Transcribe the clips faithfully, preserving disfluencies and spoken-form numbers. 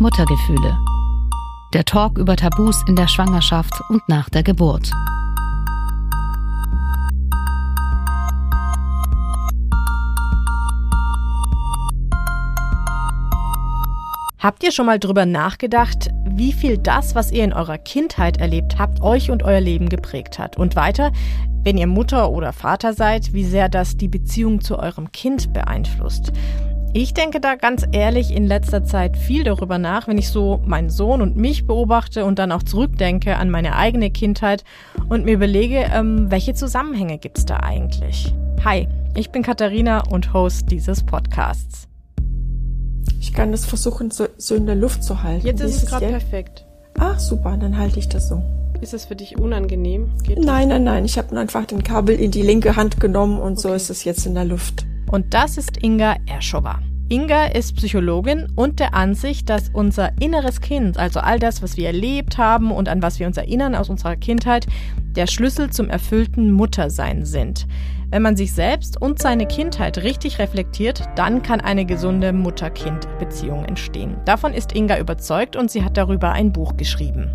Muttergefühle. Der Talk über Tabus in der Schwangerschaft und nach der Geburt. Habt ihr schon mal drüber nachgedacht, wie viel das, was ihr in eurer Kindheit erlebt habt, euch und euer Leben geprägt hat? Und weiter, wenn ihr Mutter oder Vater seid, wie sehr das die Beziehung zu eurem Kind beeinflusst? Ich denke da ganz ehrlich in letzter Zeit viel darüber nach, wenn ich so meinen Sohn und mich beobachte und dann auch zurückdenke an meine eigene Kindheit und mir überlege, ähm, welche Zusammenhänge gibt's da eigentlich? Hi, ich bin Katharina und Host dieses Podcasts. Ich kann das versuchen, so, so in der Luft zu halten. Jetzt ist es gerade perfekt. Ach, super, dann halte ich das so. Ist es für dich unangenehm? Geht nein, nein, nein. Ich habe einfach den Kabel in die linke Hand genommen und okay. So ist es jetzt in der Luft. Und das ist Inga Erschowa. Inga ist Psychologin und der Ansicht, dass unser inneres Kind, also all das, was wir erlebt haben und an was wir uns erinnern aus unserer Kindheit, der Schlüssel zum erfüllten Muttersein sind. Wenn man sich selbst und seine Kindheit richtig reflektiert, dann kann eine gesunde Mutter-Kind-Beziehung entstehen. Davon ist Inga überzeugt und sie hat darüber ein Buch geschrieben.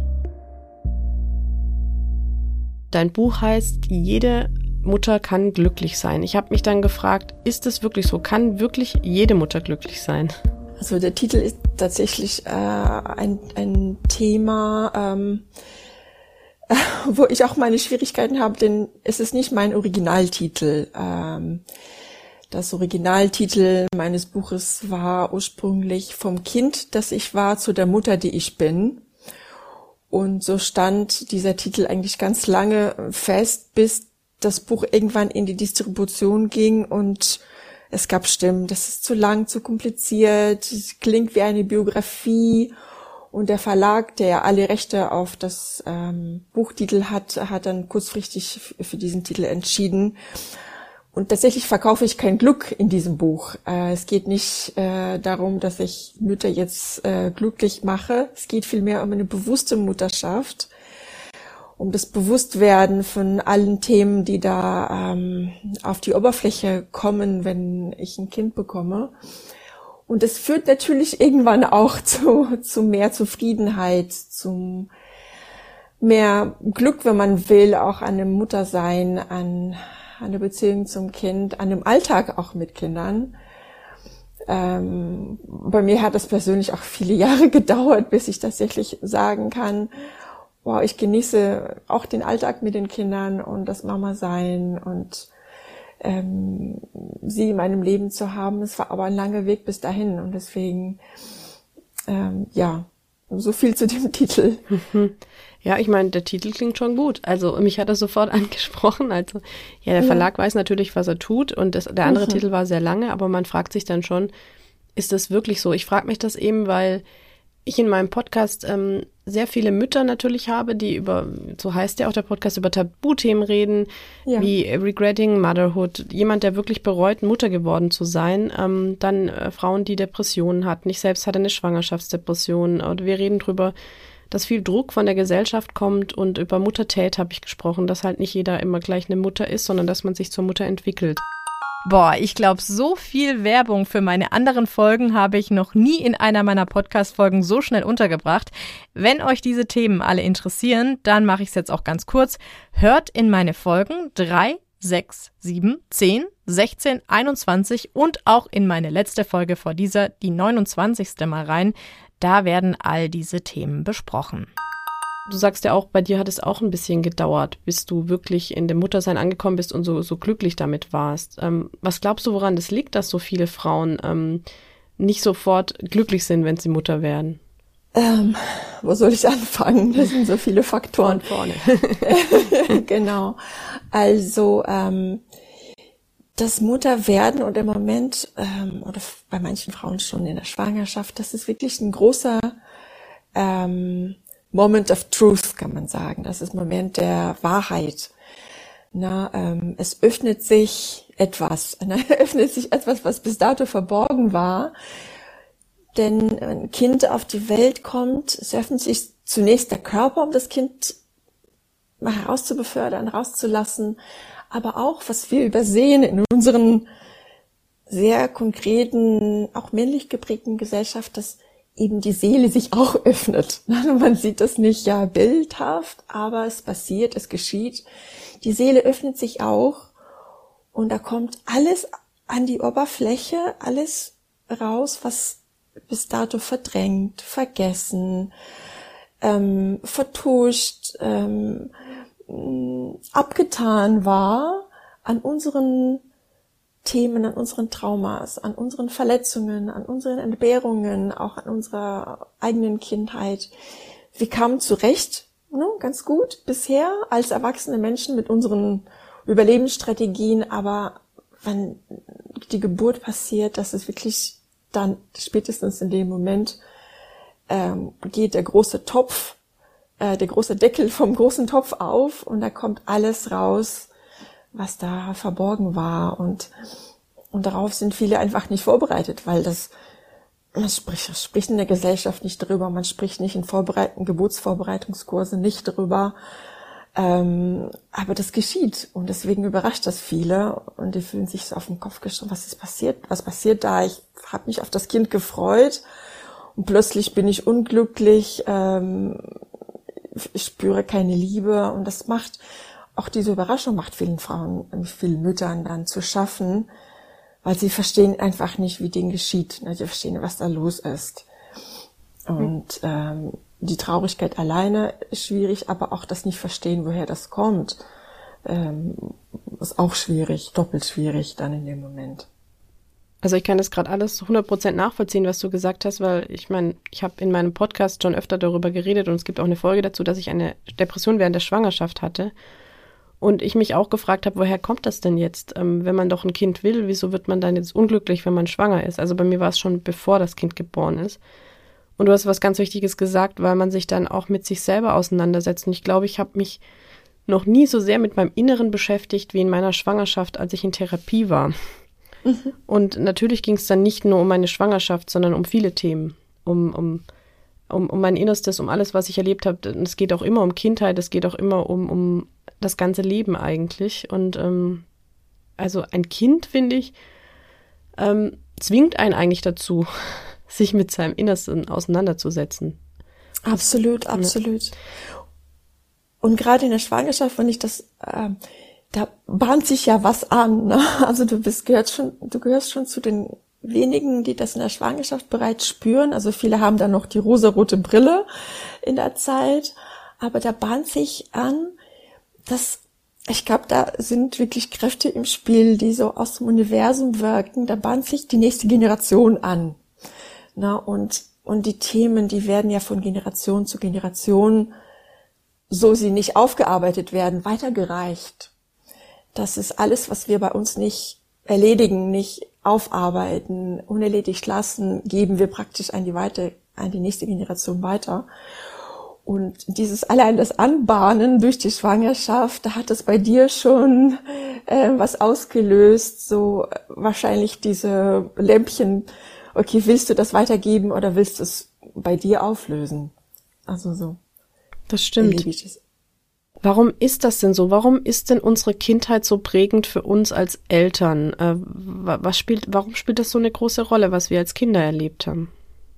Dein Buch heißt „Jede Mutter kann glücklich sein". Ich habe mich dann gefragt, ist es wirklich so? Kann wirklich jede Mutter glücklich sein? Also der Titel ist tatsächlich äh, ein, ein Thema, ähm, wo ich auch meine Schwierigkeiten habe, denn es ist nicht mein Originaltitel. Ähm, das Originaltitel meines Buches war ursprünglich "Vom Kind, das ich war, zu der Mutter, die ich bin". Und so stand dieser Titel eigentlich ganz lange fest, bis das Buch irgendwann in die Distribution ging und es gab Stimmen, das ist zu lang, zu kompliziert, es klingt wie eine Biografie. Und der Verlag, der ja alle Rechte auf das ähm, Buchtitel hat, hat dann kurzfristig f- für diesen Titel entschieden. Und tatsächlich verkaufe ich kein Glück in diesem Buch. Äh, es geht nicht äh, darum, dass ich Mütter jetzt äh, glücklich mache. Es geht vielmehr um eine bewusste Mutterschaft, um das Bewusstwerden von allen Themen, die da ähm, auf die Oberfläche kommen, wenn ich ein Kind bekomme. Und es führt natürlich irgendwann auch zu, zu mehr Zufriedenheit, zu mehr Glück, wenn man will, auch an dem Muttersein, an, an der Beziehung zum Kind, an dem Alltag auch mit Kindern. Ähm, bei mir hat es persönlich auch viele Jahre gedauert, bis ich tatsächlich sagen kann, wow, ich genieße auch den Alltag mit den Kindern und das Mama-Sein und Ähm, sie in meinem Leben zu haben. Es war aber ein langer Weg bis dahin und deswegen, ähm, ja, so viel zu dem Titel. Ja, ich meine, der Titel klingt schon gut. Also mich hat er sofort angesprochen. Also ja, der Verlag ja. weiß natürlich, was er tut und das, der andere mhm. Titel war sehr lange, aber man fragt sich dann schon, ist das wirklich so? Ich frage mich das eben, weil ich in meinem Podcast ähm, sehr viele Mütter natürlich habe, die über, so heißt ja auch der Podcast, über Tabuthemen reden, ja. wie Regretting Motherhood, jemand, der wirklich bereut, Mutter geworden zu sein, ähm, dann äh, Frauen, die Depressionen hatten. Ich selbst hatte eine Schwangerschaftsdepression und wir reden drüber, dass viel Druck von der Gesellschaft kommt und über Muttertät habe ich gesprochen, dass halt nicht jeder immer gleich eine Mutter ist, sondern dass man sich zur Mutter entwickelt. Boah, ich glaube, so viel Werbung für meine anderen Folgen habe ich noch nie in einer meiner Podcast-Folgen so schnell untergebracht. Wenn euch diese Themen alle interessieren, dann mache ich es jetzt auch ganz kurz. Hört in meine Folgen drei, sechs, sieben, zehn, sechzehn, einundzwanzig und auch in meine letzte Folge vor dieser, die neunundzwanzigste mal rein. Da werden all diese Themen besprochen. Du sagst ja auch, bei dir hat es auch ein bisschen gedauert, bis du wirklich in dem Muttersein angekommen bist und so, so glücklich damit warst. Ähm, was glaubst du, woran das liegt, dass so viele Frauen ähm, nicht sofort glücklich sind, wenn sie Mutter werden? Ähm, wo soll ich anfangen? Das sind so viele Faktoren. Von vorne. Genau. Also ähm, das Mutterwerden und im Moment, ähm, oder bei manchen Frauen schon in der Schwangerschaft, das ist wirklich ein großer ähm, Moment of Truth, kann man sagen. Das ist Moment der Wahrheit. Na, ähm, es öffnet sich etwas. Na, öffnet sich etwas, was bis dato verborgen war. Denn wenn ein Kind auf die Welt kommt, es öffnet sich zunächst der Körper, um das Kind mal herauszubefördern, rauszulassen. Aber auch, was wir übersehen in unseren sehr konkreten, auch männlich geprägten Gesellschaft, das eben die Seele sich auch öffnet. Man sieht das nicht ja bildhaft, aber es passiert, es geschieht. Die Seele öffnet sich auch und da kommt alles an die Oberfläche, alles raus, was bis dato verdrängt, vergessen, ähm, vertuscht, ähm, abgetan war an unseren Themen, an unseren Traumas, an unseren Verletzungen, an unseren Entbehrungen, auch an unserer eigenen Kindheit. Wir kamen zurecht, ne, ganz gut bisher als erwachsene Menschen mit unseren Überlebensstrategien, aber wenn die Geburt passiert, dass es wirklich dann spätestens in dem Moment ähm, geht der große Topf, äh, der große Deckel vom großen Topf auf und da kommt alles raus, was da verborgen war und und darauf sind viele einfach nicht vorbereitet, weil das man spricht, spricht in der Gesellschaft nicht drüber, man spricht nicht in Vorbereiten, Geburtsvorbereitungskurse nicht drüber, ähm, aber das geschieht und deswegen überrascht das viele und die fühlen sich so auf den Kopf geschoben, was ist passiert, was passiert da, ich habe mich auf das Kind gefreut und plötzlich bin ich unglücklich, ähm, ich spüre keine Liebe und das macht auch diese Überraschung macht vielen Frauen, vielen Müttern dann zu schaffen, weil sie verstehen einfach nicht, wie Ding geschieht. Sie verstehen, was da los ist. Und ähm, die Traurigkeit alleine ist schwierig, aber auch das nicht verstehen, woher das kommt, ähm, ist auch schwierig, doppelt schwierig dann in dem Moment. Also ich kann das gerade alles hundert Prozent nachvollziehen, was du gesagt hast, weil ich meine, ich habe in meinem Podcast schon öfter darüber geredet und es gibt auch eine Folge dazu, dass ich eine Depression während der Schwangerschaft hatte. Und ich mich auch gefragt habe, woher kommt das denn jetzt? Ähm, wenn man doch ein Kind will, wieso wird man dann jetzt unglücklich, wenn man schwanger ist? Also bei mir war es schon, bevor das Kind geboren ist. Und du hast was ganz Wichtiges gesagt, weil man sich dann auch mit sich selber auseinandersetzt. Und ich glaube, ich habe mich noch nie so sehr mit meinem Inneren beschäftigt wie in meiner Schwangerschaft, als ich in Therapie war. Mhm. Und natürlich ging es dann nicht nur um meine Schwangerschaft, sondern um viele Themen. Um, um, um, um mein Innerstes, um alles, was ich erlebt habe. Es geht auch immer um Kindheit, es geht auch immer um, um das ganze Leben eigentlich. Und ähm, also ein Kind, finde ich, ähm, zwingt einen eigentlich dazu, sich mit seinem Innersten auseinanderzusetzen. Absolut, absolut. Und gerade in der Schwangerschaft, wenn ich das, äh, da bahnt sich ja was an. Ne? Also du bist gehört schon, du gehörst schon zu den wenigen, die das in der Schwangerschaft bereits spüren. Also viele haben da noch die rosarote Brille in der Zeit, aber da bahnt sich an, dass ich glaube, da sind wirklich Kräfte im Spiel, die so aus dem Universum wirken. Da bahnt sich die nächste Generation an. Na, und, und die Themen, die werden ja von Generation zu Generation, so sie nicht aufgearbeitet werden, weitergereicht. Das ist alles, was wir bei uns nicht erledigen, nicht aufarbeiten, unerledigt lassen, geben wir praktisch an die weiter, an die nächste Generation weiter. Und dieses allein das Anbahnen durch die Schwangerschaft, da hat es bei dir schon äh, was ausgelöst, so äh, wahrscheinlich diese Lämpchen, okay, willst du das weitergeben oder willst du es bei dir auflösen? Also so. Das stimmt. Warum ist das denn so? Warum ist denn unsere Kindheit so prägend für uns als Eltern? Äh, was spielt, warum spielt das so eine große Rolle, was wir als Kinder erlebt haben?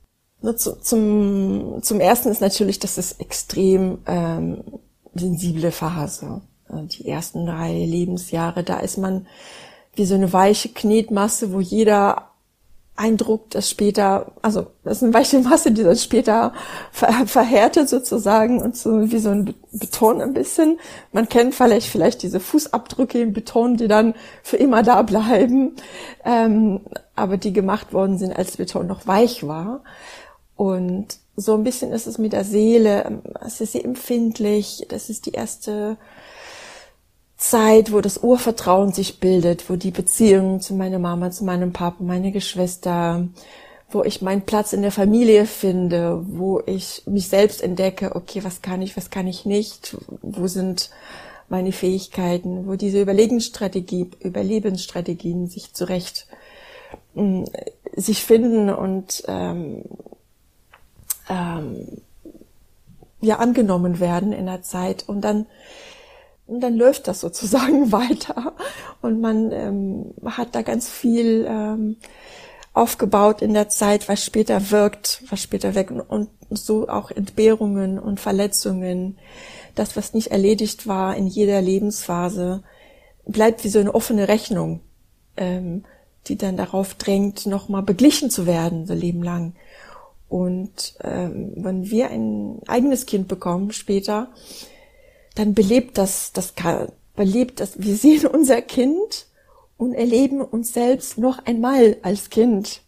Zum, zum ersten ist natürlich, das ist extrem ähm, sensible Phase. Die ersten drei Lebensjahre, da ist man wie so eine weiche Knetmasse, wo jeder Eindruck, das später, also das ist eine weiche Masse, die dann später ver, verhärtet sozusagen und so wie so ein Beton ein bisschen. Man kennt vielleicht vielleicht diese Fußabdrücke im Beton, die dann für immer da bleiben, ähm, aber die gemacht worden sind, als Beton noch weich war. Und so ein bisschen ist es mit der Seele, es ist sehr empfindlich, das ist die erste Zeit, wo das Urvertrauen sich bildet, wo die Beziehung zu meiner Mama, zu meinem Papa, meine Geschwister, wo ich meinen Platz in der Familie finde, wo ich mich selbst entdecke, okay, was kann ich, was kann ich nicht, wo sind meine Fähigkeiten, wo diese Überlebensstrategie, Überlebensstrategien sich zurecht, mh, sich finden und ähm, ähm, ja angenommen werden in der Zeit und dann und dann läuft das sozusagen weiter und man ähm, hat da ganz viel ähm, aufgebaut in der Zeit, was später wirkt, was später wirkt und, und so auch Entbehrungen und Verletzungen. Das, was nicht erledigt war in jeder Lebensphase, bleibt wie so eine offene Rechnung, ähm, die dann darauf drängt, nochmal beglichen zu werden, so Leben lang. Und ähm, wenn wir ein eigenes Kind bekommen später, dann belebt das, das belebt das, wir sehen unser Kind und erleben uns selbst noch einmal als Kind.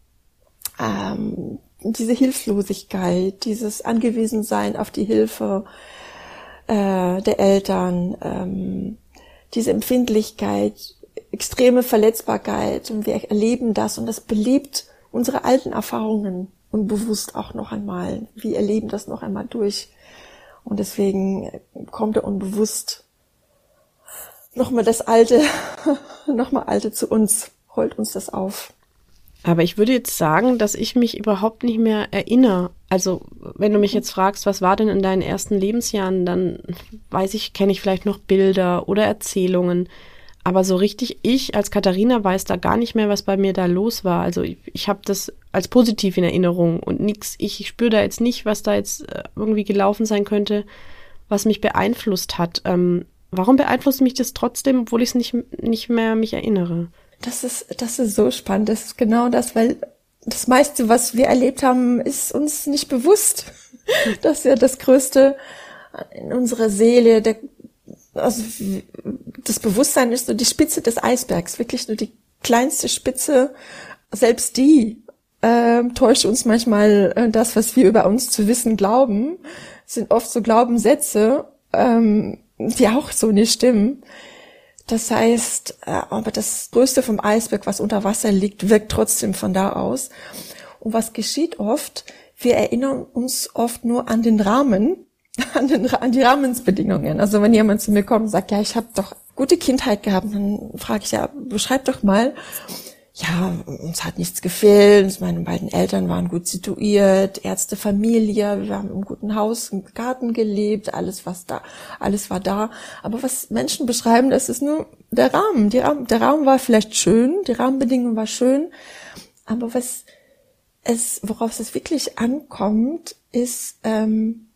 Ähm, diese Hilflosigkeit, dieses Angewiesensein auf die Hilfe äh, der Eltern, ähm, diese Empfindlichkeit, extreme Verletzbarkeit, und wir erleben das und das belebt unsere alten Erfahrungen unbewusst auch noch einmal. Wir erleben das noch einmal durch. Und deswegen kommt er unbewusst nochmal das Alte, nochmal Alte zu uns, holt uns das auf. Aber ich würde jetzt sagen, dass ich mich überhaupt nicht mehr erinnere. Also wenn du mich jetzt fragst, was war denn in deinen ersten Lebensjahren, dann weiß ich, kenne ich vielleicht noch Bilder oder Erzählungen. Aber so richtig, ich als Katharina weiß da gar nicht mehr, was bei mir da los war. Also ich, ich habe das als positiv in Erinnerung und nix, ich, ich spüre da jetzt nicht, was da jetzt irgendwie gelaufen sein könnte, was mich beeinflusst hat. Ähm, warum beeinflusst mich das trotzdem, obwohl ich es nicht, nicht mehr mich erinnere? Das ist, das ist so spannend. Das ist genau das, weil das meiste, was wir erlebt haben, ist uns nicht bewusst. Das ist ja das Größte in unserer Seele, der Also das Bewusstsein ist nur die Spitze des Eisbergs, wirklich nur die kleinste Spitze. Selbst die äh, täuscht uns manchmal äh, das, was wir über uns zu wissen glauben. Das sind oft so Glaubenssätze, ähm, die auch so nicht stimmen. Das heißt, äh, aber das Größte vom Eisberg, was unter Wasser liegt, wirkt trotzdem von da aus. Und was geschieht oft? Wir erinnern uns oft nur an den Rahmen, An, den, an die Rahmensbedingungen. Also wenn jemand zu mir kommt und sagt, ja, ich habe doch gute Kindheit gehabt, dann frage ich ja, beschreib doch mal. Ja, uns hat nichts gefehlt, meine beiden Eltern waren gut situiert, Ärzte, Familie, wir haben im guten Haus, im Garten gelebt, alles was da, alles war da. Aber was Menschen beschreiben, das ist nur der Rahmen. Die Rahmen der Raum war vielleicht schön, die Rahmenbedingungen war schön, aber was es, worauf es wirklich ankommt, ist ähm,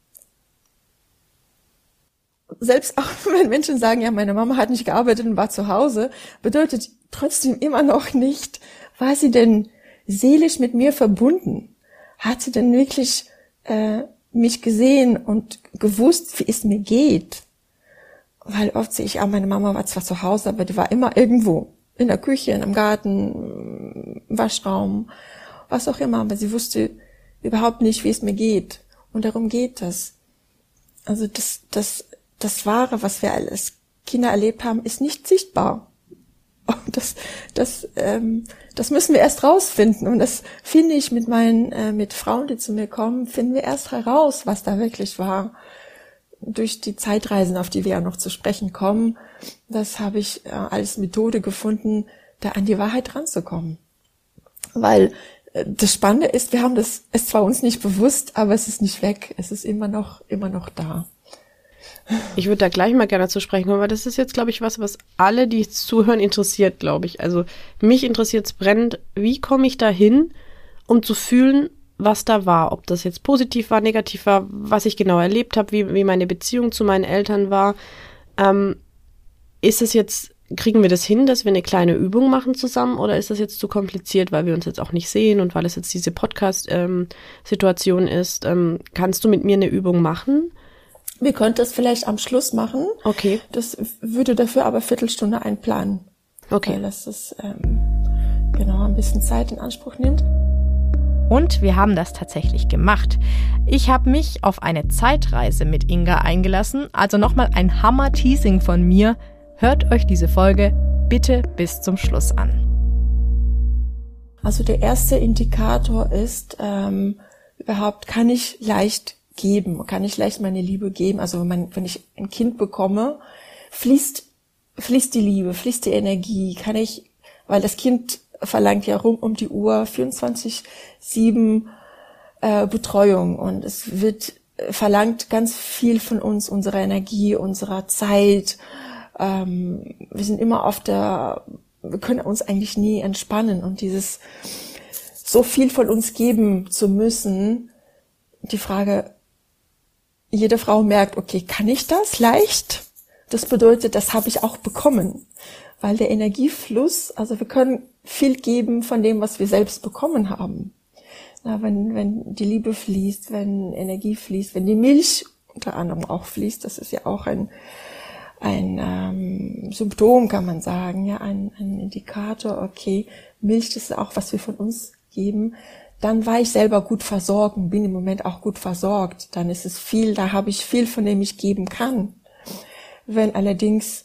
selbst auch wenn Menschen sagen, ja, meine Mama hat nicht gearbeitet und war zu Hause, bedeutet trotzdem immer noch nicht, war sie denn seelisch mit mir verbunden? Hat sie denn wirklich äh, mich gesehen und gewusst, wie es mir geht? Weil oft sehe ich, ja, meine Mama war zwar zu Hause, aber die war immer irgendwo. In der Küche, in einem Garten, im Waschraum, was auch immer. Aber sie wusste überhaupt nicht, wie es mir geht. Und darum geht das. Also das, das Das Wahre, was wir als Kinder erlebt haben, ist nicht sichtbar. Und das, das, ähm, das müssen wir erst rausfinden. Und das finde ich mit meinen, äh, mit Frauen, die zu mir kommen, finden wir erst heraus, was da wirklich war. Durch die Zeitreisen, auf die wir ja noch zu sprechen kommen, das habe ich äh, als Methode gefunden, da an die Wahrheit ranzukommen. Weil äh, das Spannende ist, wir haben das, es zwar uns nicht bewusst, aber es ist nicht weg. Es ist immer noch, immer noch da. Ich würde da gleich mal gerne zu sprechen kommen, weil das ist jetzt, glaube ich, was, was alle, die zuhören, interessiert, glaube ich. Also mich interessiert es brennend, wie komme ich da hin, um zu fühlen, was da war. Ob das jetzt positiv war, negativ war, was ich genau erlebt habe, wie, wie meine Beziehung zu meinen Eltern war. Ähm, ist es jetzt, kriegen wir das hin, dass wir eine kleine Übung machen zusammen, oder ist das jetzt zu kompliziert, weil wir uns jetzt auch nicht sehen und weil es jetzt diese Podcast-Situation ähm, ist? Ähm, kannst du mit mir eine Übung machen? Wir könnten das vielleicht am Schluss machen. Okay. Das würde dafür aber Viertelstunde einplanen. Okay. Weil das ist, ähm, genau, ein bisschen Zeit in Anspruch nimmt. Und wir haben das tatsächlich gemacht. Ich habe mich auf eine Zeitreise mit Inga eingelassen. Also nochmal ein Hammer-Teasing von mir. Hört euch diese Folge bitte bis zum Schluss an. Also der erste Indikator ist, ähm, überhaupt kann ich leicht geben, kann ich leicht meine Liebe geben. Also wenn, man, wenn ich ein Kind bekomme, fließt, fließt die Liebe, fließt die Energie, kann ich, weil das Kind verlangt ja rum um die Uhr vierundzwanzig sieben äh, Betreuung, und es wird äh, verlangt ganz viel von uns, unserer Energie, unserer Zeit. Ähm, wir sind immer auf der, wir können uns eigentlich nie entspannen, und dieses so viel von uns geben zu müssen. Die Frage, jede Frau merkt, okay, kann ich das leicht? Das bedeutet, das habe ich auch bekommen. Weil der Energiefluss, also wir können viel geben von dem, was wir selbst bekommen haben. Na, wenn, wenn die Liebe fließt, wenn Energie fließt, wenn die Milch unter anderem auch fließt, das ist ja auch ein, ein ähm, Symptom, kann man sagen, ja, ein, ein Indikator, okay, Milch, das ist auch, was wir von uns geben. Dann war ich selber gut versorgt und bin im Moment auch gut versorgt. Dann ist es viel, da habe ich viel, von dem ich geben kann. Wenn allerdings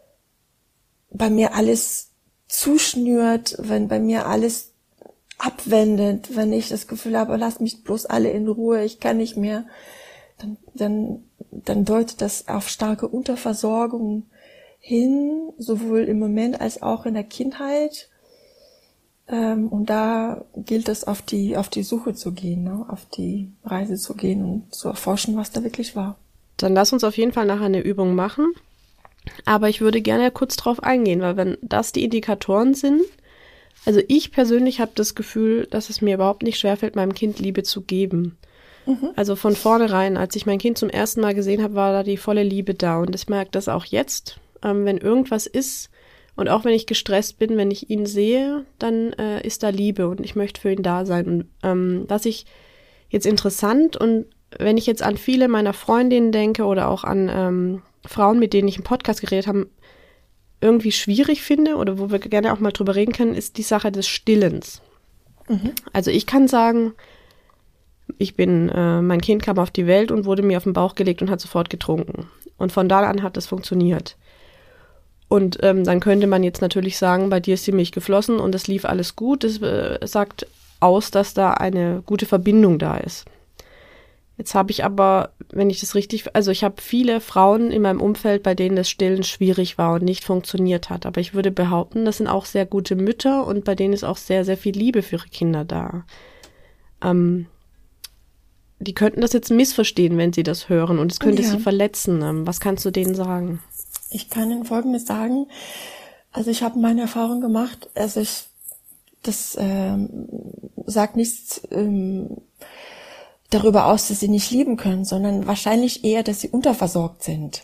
bei mir alles zuschnürt, wenn bei mir alles abwendet, wenn ich das Gefühl habe, lass mich bloß alle in Ruhe, ich kann nicht mehr, dann, dann, dann deutet das auf starke Unterversorgung hin, sowohl im Moment als auch in der Kindheit. Ähm, und da gilt es, auf die, auf die Suche zu gehen, ne? Auf die Reise zu gehen und zu erforschen, was da wirklich war. Dann lass uns auf jeden Fall nachher eine Übung machen. Aber ich würde gerne kurz drauf eingehen, weil wenn das die Indikatoren sind, also ich persönlich habe das Gefühl, dass es mir überhaupt nicht schwerfällt, meinem Kind Liebe zu geben. Mhm. Also von vornherein, als ich mein Kind zum ersten Mal gesehen habe, war da die volle Liebe da. Und ich merke das auch jetzt, ähm, wenn irgendwas ist und auch wenn ich gestresst bin, wenn ich ihn sehe, dann äh, ist da Liebe und ich möchte für ihn da sein. Und ähm, was ich jetzt interessant und wenn ich jetzt an viele meiner Freundinnen denke oder auch an ähm, Frauen, mit denen ich im Podcast geredet habe, irgendwie schwierig finde oder wo wir gerne auch mal drüber reden können, ist die Sache des Stillens. Mhm. Also ich kann sagen, ich bin, äh, mein Kind kam auf die Welt und wurde mir auf den Bauch gelegt und hat sofort getrunken. Und von da an hat das funktioniert. Und ähm, dann könnte man jetzt natürlich sagen, bei dir ist die Milch geflossen und es lief alles gut. Das äh, sagt aus, dass da eine gute Verbindung da ist. Jetzt habe ich aber, wenn ich das richtig, also ich habe viele Frauen in meinem Umfeld, bei denen das Stillen schwierig war und nicht funktioniert hat. Aber ich würde behaupten, das sind auch sehr gute Mütter und bei denen ist auch sehr, sehr viel Liebe für ihre Kinder da. Ähm, die könnten das jetzt missverstehen, wenn sie das hören und es könnte ja. sie verletzen. Ähm, was kannst du denen sagen? Ich kann Ihnen Folgendes sagen. Also ich habe meine Erfahrung gemacht, also ich, das ähm, sagt nichts ähm, darüber aus, dass sie nicht lieben können, sondern wahrscheinlich eher, dass sie unterversorgt sind.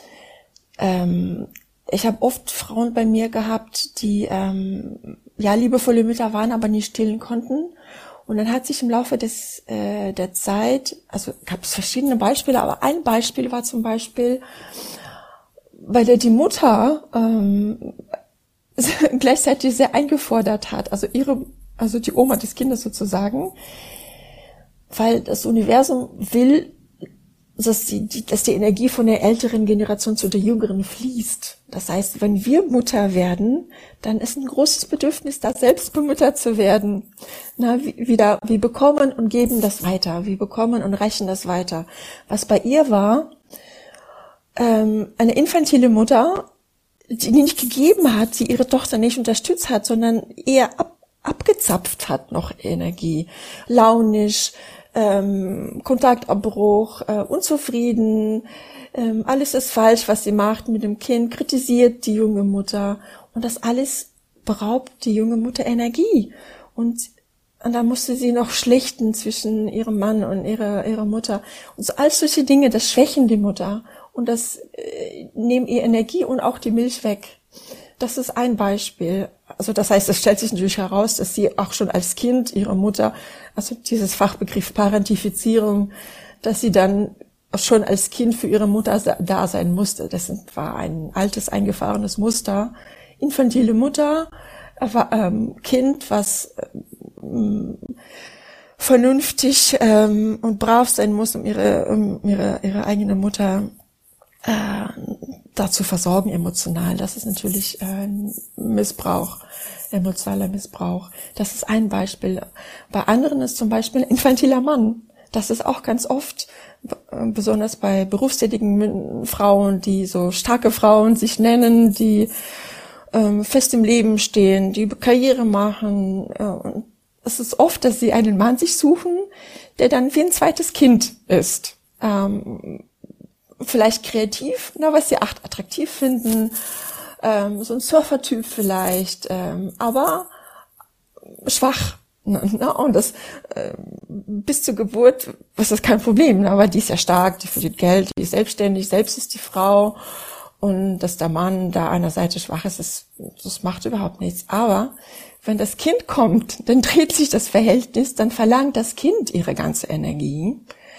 Ähm, ich habe oft Frauen bei mir gehabt, die ähm, ja liebevolle Mütter waren, aber nicht stillen konnten. Und dann hat sich im Laufe des äh, der Zeit, also gab es verschiedene Beispiele, aber ein Beispiel war zum Beispiel, bei der die Mutter ähm, gleichzeitig sehr eingefordert hat, also ihre, also die Oma des Kindes sozusagen, weil das Universum will, dass die, dass die Energie von der älteren Generation zu der jüngeren fließt. Das heißt, wenn wir Mutter werden, dann ist ein großes Bedürfnis, da selbst bemuttert zu werden. Na, wieder, wir bekommen und geben das weiter. Wir bekommen und reichen das weiter. Was bei ihr war, ähm, eine infantile Mutter, die nicht gegeben hat, die ihre Tochter nicht unterstützt hat, sondern eher ab, abgezapft hat noch Energie. Launisch, Ähm, Kontaktabbruch, äh, unzufrieden, ähm, alles ist falsch, was sie macht mit dem Kind, kritisiert die junge Mutter und das alles beraubt die junge Mutter Energie und, und dann musste sie noch schlichten zwischen ihrem Mann und ihrer ihrer Mutter und so all solche Dinge, das schwächen die Mutter und das äh, nehmen ihr Energie und auch die Milch weg. Das ist ein Beispiel. Also das heißt, es stellt sich natürlich heraus, dass sie auch schon als Kind ihre Mutter, also dieses Fachbegriff Parentifizierung, dass sie dann schon als Kind für ihre Mutter da sein musste. Das war ein altes, eingefahrenes Muster. Infantile Mutter, aber ähm, Kind, was ähm, vernünftig ähm, und brav sein muss, um ihre, um ihre, ihre eigene Mutter äh, dazu versorgen emotional. Das ist natürlich äh, Missbrauch, emotionaler Missbrauch. Das ist ein Beispiel. Bei anderen ist zum Beispiel ein infantiler Mann. Das ist auch ganz oft, äh, besonders bei berufstätigen Frauen, die so starke Frauen sich nennen, die ähm, fest im Leben stehen, die Karriere machen. Äh, und es ist oft, dass sie einen Mann sich suchen, der dann wie ein zweites Kind ist. Ähm, Vielleicht kreativ, na, was sie attraktiv finden, ähm, so ein Surfer-Typ vielleicht, ähm, aber schwach, Und das äh, bis zur Geburt ist das kein Problem, aber die ist ja stark, die verdient Geld, die ist selbstständig, selbst ist die Frau. Und dass der Mann da an der Seite schwach ist, das, das macht überhaupt nichts. Aber wenn das Kind kommt, dann dreht sich das Verhältnis, dann verlangt das Kind ihre ganze Energie,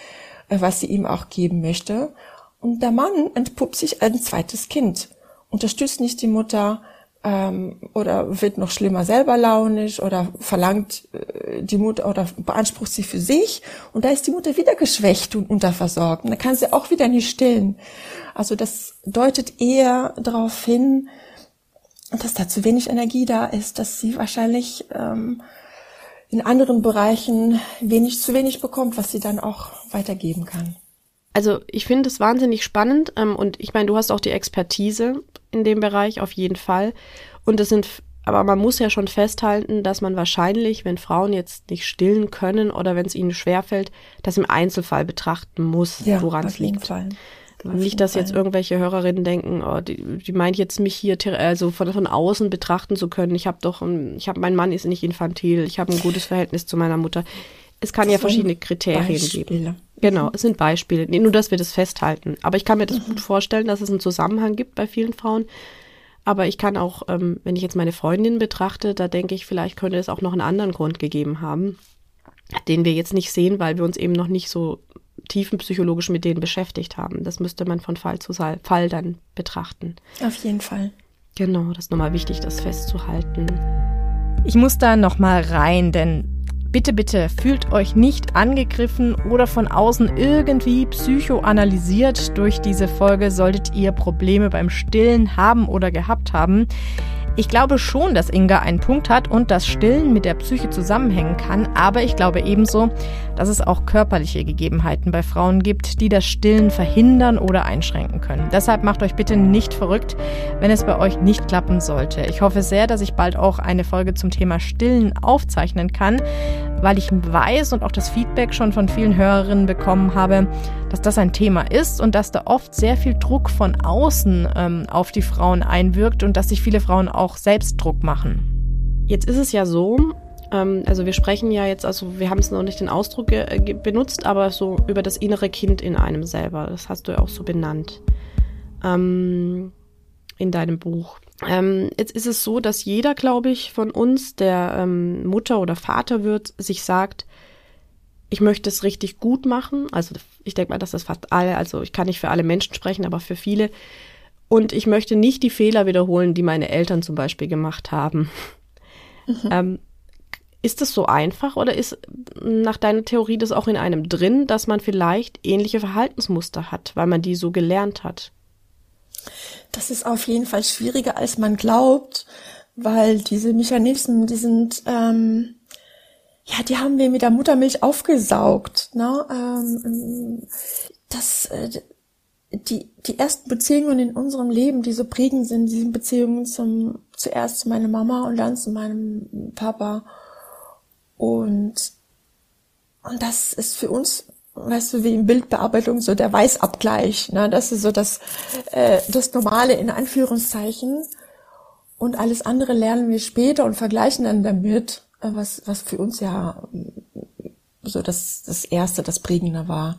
was sie ihm auch geben möchte. Und der Mann entpuppt sich als ein zweites Kind, unterstützt nicht die Mutter ähm, oder wird noch schlimmer selber launisch oder verlangt äh, die Mutter oder beansprucht sie für sich. Und da ist die Mutter wieder geschwächt und unterversorgt. Und dann kann sie auch wieder nicht stillen. Also das deutet eher darauf hin, dass da zu wenig Energie da ist, dass sie wahrscheinlich ähm, in anderen Bereichen wenig zu wenig bekommt, was sie dann auch weitergeben kann. Also ich finde es wahnsinnig spannend ähm, und ich meine, du hast auch die Expertise in dem Bereich auf jeden Fall. Und es sind, aber man muss ja schon festhalten, dass man wahrscheinlich, wenn Frauen jetzt nicht stillen können oder wenn es ihnen schwerfällt, das im Einzelfall betrachten muss, ja, woran es liegt. Auf jeden Fall. Nicht, dass jetzt irgendwelche Hörerinnen denken, oh, die, die meint jetzt mich hier also von, von außen betrachten zu können. Ich habe doch, ich habe, mein Mann ist nicht infantil, ich habe ein gutes Verhältnis zu meiner Mutter. Es kann das ja verschiedene Kriterien Beispiele. geben. Genau, es sind Beispiele. Nur, dass wir das festhalten. Aber ich kann mir das mhm. gut vorstellen, dass es einen Zusammenhang gibt bei vielen Frauen. Aber ich kann auch, ähm, wenn ich jetzt meine Freundin betrachte, da denke ich, vielleicht könnte es auch noch einen anderen Grund gegeben haben, den wir jetzt nicht sehen, weil wir uns eben noch nicht so tiefenpsychologisch mit denen beschäftigt haben. Das müsste man von Fall zu Fall dann betrachten. Auf jeden Fall. Genau, das ist nochmal wichtig, das festzuhalten. Ich muss da nochmal rein, denn bitte, bitte fühlt euch nicht angegriffen oder von außen irgendwie psychoanalysiert durch diese Folge, solltet ihr Probleme beim Stillen haben oder gehabt haben. Ich glaube schon, dass Inga einen Punkt hat und das Stillen mit der Psyche zusammenhängen kann, aber ich glaube ebenso, dass es auch körperliche Gegebenheiten bei Frauen gibt, die das Stillen verhindern oder einschränken können. Deshalb macht euch bitte nicht verrückt, wenn es bei euch nicht klappen sollte. Ich hoffe sehr, dass ich bald auch eine Folge zum Thema Stillen aufzeichnen kann, weil ich weiß und auch das Feedback schon von vielen Hörerinnen bekommen habe, dass das ein Thema ist und dass da oft sehr viel Druck von außen ähm, auf die Frauen einwirkt und dass sich viele Frauen auch selbst Druck machen. Jetzt ist es ja so, ähm, also wir sprechen ja jetzt, also wir haben es noch nicht den Ausdruck ge- ge- benutzt, aber so über das innere Kind in einem selber, das hast du ja auch so benannt ähm, in deinem Buch. Ähm, jetzt ist es so, dass jeder, glaube ich, von uns, der ähm, Mutter oder Vater wird, sich sagt, ich möchte es richtig gut machen. Also ich denke mal, dass das fast alle, also ich kann nicht für alle Menschen sprechen, aber für viele. Und ich möchte nicht die Fehler wiederholen, die meine Eltern zum Beispiel gemacht haben. Mhm. Ähm, ist das so einfach oder ist nach deiner Theorie das auch in einem drin, dass man vielleicht ähnliche Verhaltensmuster hat, weil man die so gelernt hat? Das ist auf jeden Fall schwieriger, als man glaubt, weil diese Mechanismen, die sind, ähm, ja, die haben wir mit der Muttermilch aufgesaugt. Ne? Ähm, das, äh, die, die ersten Beziehungen in unserem Leben, die so prägend sind, die sind Beziehungen zum, zuerst zu meiner Mama und dann zu meinem Papa. Und, und das ist für uns, weißt du, wie in Bildbearbeitung so der Weißabgleich, ne? Das ist so das, äh, das Normale in Anführungszeichen. Und alles andere lernen wir später und vergleichen dann damit, äh, was, was für uns ja so das, das Erste, das Prägende war.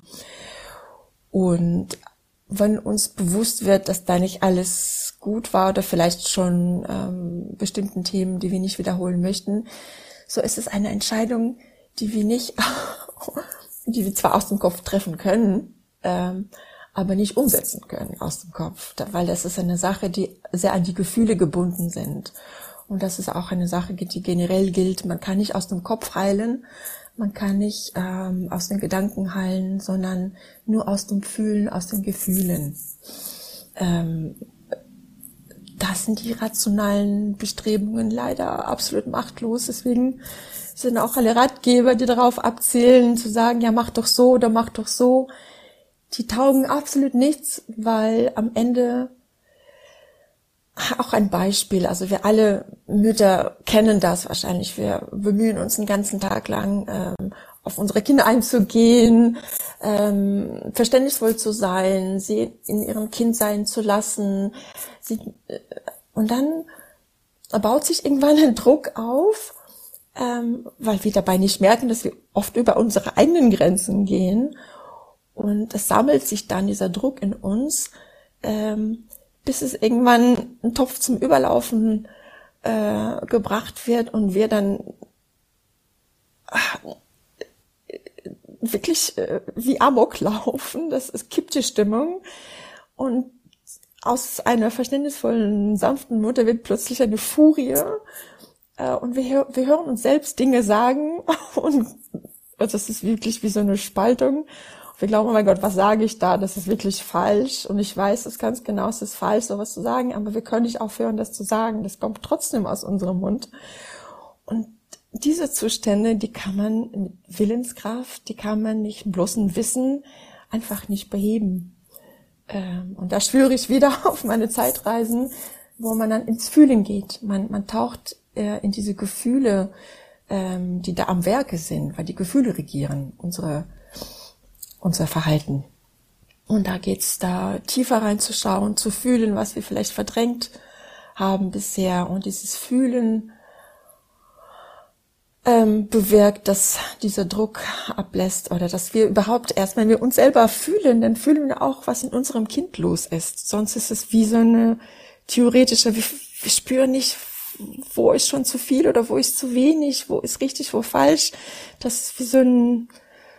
Und wenn uns bewusst wird, dass da nicht alles gut war oder vielleicht schon ähm, bestimmten Themen, die wir nicht wiederholen möchten, so ist es eine Entscheidung, die wir nicht, die wir zwar aus dem Kopf treffen können, ähm, aber nicht umsetzen können aus dem Kopf, da, weil das ist eine Sache, die sehr an die Gefühle gebunden sind. Und das ist auch eine Sache, die generell gilt. Man kann nicht aus dem Kopf heilen, man kann nicht ähm, aus den Gedanken heilen, sondern nur aus dem Fühlen, aus den Gefühlen. Ähm, das sind die rationalen Bestrebungen leider absolut machtlos. Deswegen sind auch alle Ratgeber, die darauf abzielen, zu sagen, ja, mach doch so oder mach doch so. Die taugen absolut nichts, weil am Ende auch ein Beispiel, also wir alle Mütter kennen das wahrscheinlich, wir bemühen uns den ganzen Tag lang, ähm, auf unsere Kinder einzugehen, ähm, verständnisvoll zu sein, sie in ihrem Kind sein zu lassen. Sie, äh, und dann baut sich irgendwann ein Druck auf, ähm, weil wir dabei nicht merken, dass wir oft über unsere eigenen Grenzen gehen. Und es sammelt sich dann dieser Druck in uns, ähm, bis es irgendwann ein Topf zum Überlaufen äh, gebracht wird und wir dann ach, wirklich äh, wie Amok laufen. Das ist, kippt die Stimmung. Und aus einer verständnisvollen, sanften Mutter wird plötzlich eine Furie. Äh, und wir, wir hören uns selbst Dinge sagen. Und also das ist wirklich wie so eine Spaltung. Wir glauben, oh mein Gott, was sage ich da? Das ist wirklich falsch. Und ich weiß es ganz genau, es ist falsch, sowas zu sagen. Aber wir können nicht aufhören, das zu sagen. Das kommt trotzdem aus unserem Mund. Und diese Zustände, die kann man mit Willenskraft, die kann man nicht bloßem Wissen einfach nicht beheben. Und da schwöre ich wieder auf meine Zeitreisen, wo man dann ins Fühlen geht. Man, man taucht in diese Gefühle, die da am Werke sind, weil die Gefühle regieren unsere unser Verhalten. Und da geht's da tiefer reinzuschauen, zu fühlen, was wir vielleicht verdrängt haben bisher. Und dieses Fühlen ähm, bewirkt, dass dieser Druck ablässt oder dass wir überhaupt erst, wenn wir uns selber fühlen, dann fühlen wir auch, was in unserem Kind los ist. Sonst ist es wie so eine theoretische, wir, wir spüren nicht, wo ist schon zu viel oder wo ist zu wenig, wo ist richtig, wo falsch. Das ist wie so ein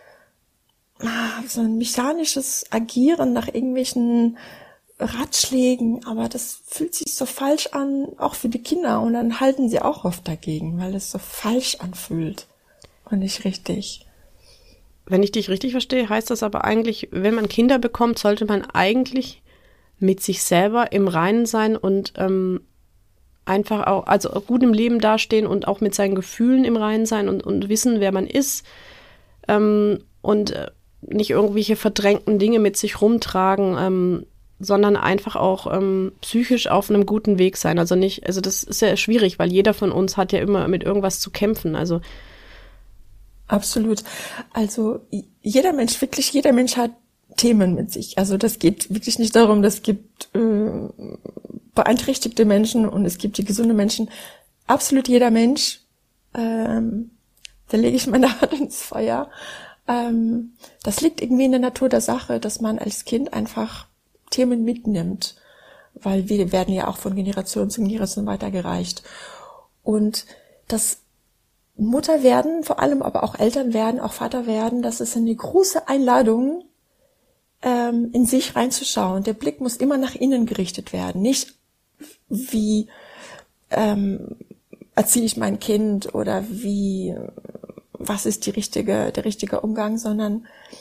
so ein mechanisches Agieren nach irgendwelchen Ratschlägen, aber das fühlt sich so falsch an, auch für die Kinder, und dann halten sie auch oft dagegen, weil es so falsch anfühlt und nicht richtig. Wenn ich dich richtig verstehe, heißt das aber eigentlich, wenn man Kinder bekommt, sollte man eigentlich mit sich selber im Reinen sein und ähm, einfach auch, also gut im Leben dastehen und auch mit seinen Gefühlen im Reinen sein und, und wissen, wer man ist, ähm, und äh, nicht irgendwelche verdrängten Dinge mit sich rumtragen, ähm, sondern einfach auch ähm, psychisch auf einem guten Weg sein. Also nicht, also das ist ja schwierig, weil jeder von uns hat ja immer mit irgendwas zu kämpfen. Also absolut. Also jeder Mensch, wirklich jeder Mensch hat Themen mit sich. Also das geht wirklich nicht darum, es gibt äh, beeinträchtigte Menschen und es gibt die gesunden Menschen. Absolut jeder Mensch, ähm, da lege ich meine Hand ins Feuer. Ähm, das liegt irgendwie in der Natur der Sache, dass man als Kind einfach Themen mitnimmt, weil wir werden ja auch von Generation zu Generation weitergereicht. Und das Mutterwerden, vor allem aber auch Elternwerden, auch Vaterwerden, das ist eine große Einladung, ähm, in sich reinzuschauen. Der Blick muss immer nach innen gerichtet werden, nicht wie ähm, erziehe ich mein Kind oder wie was ist die richtige, der richtige Umgang, sondern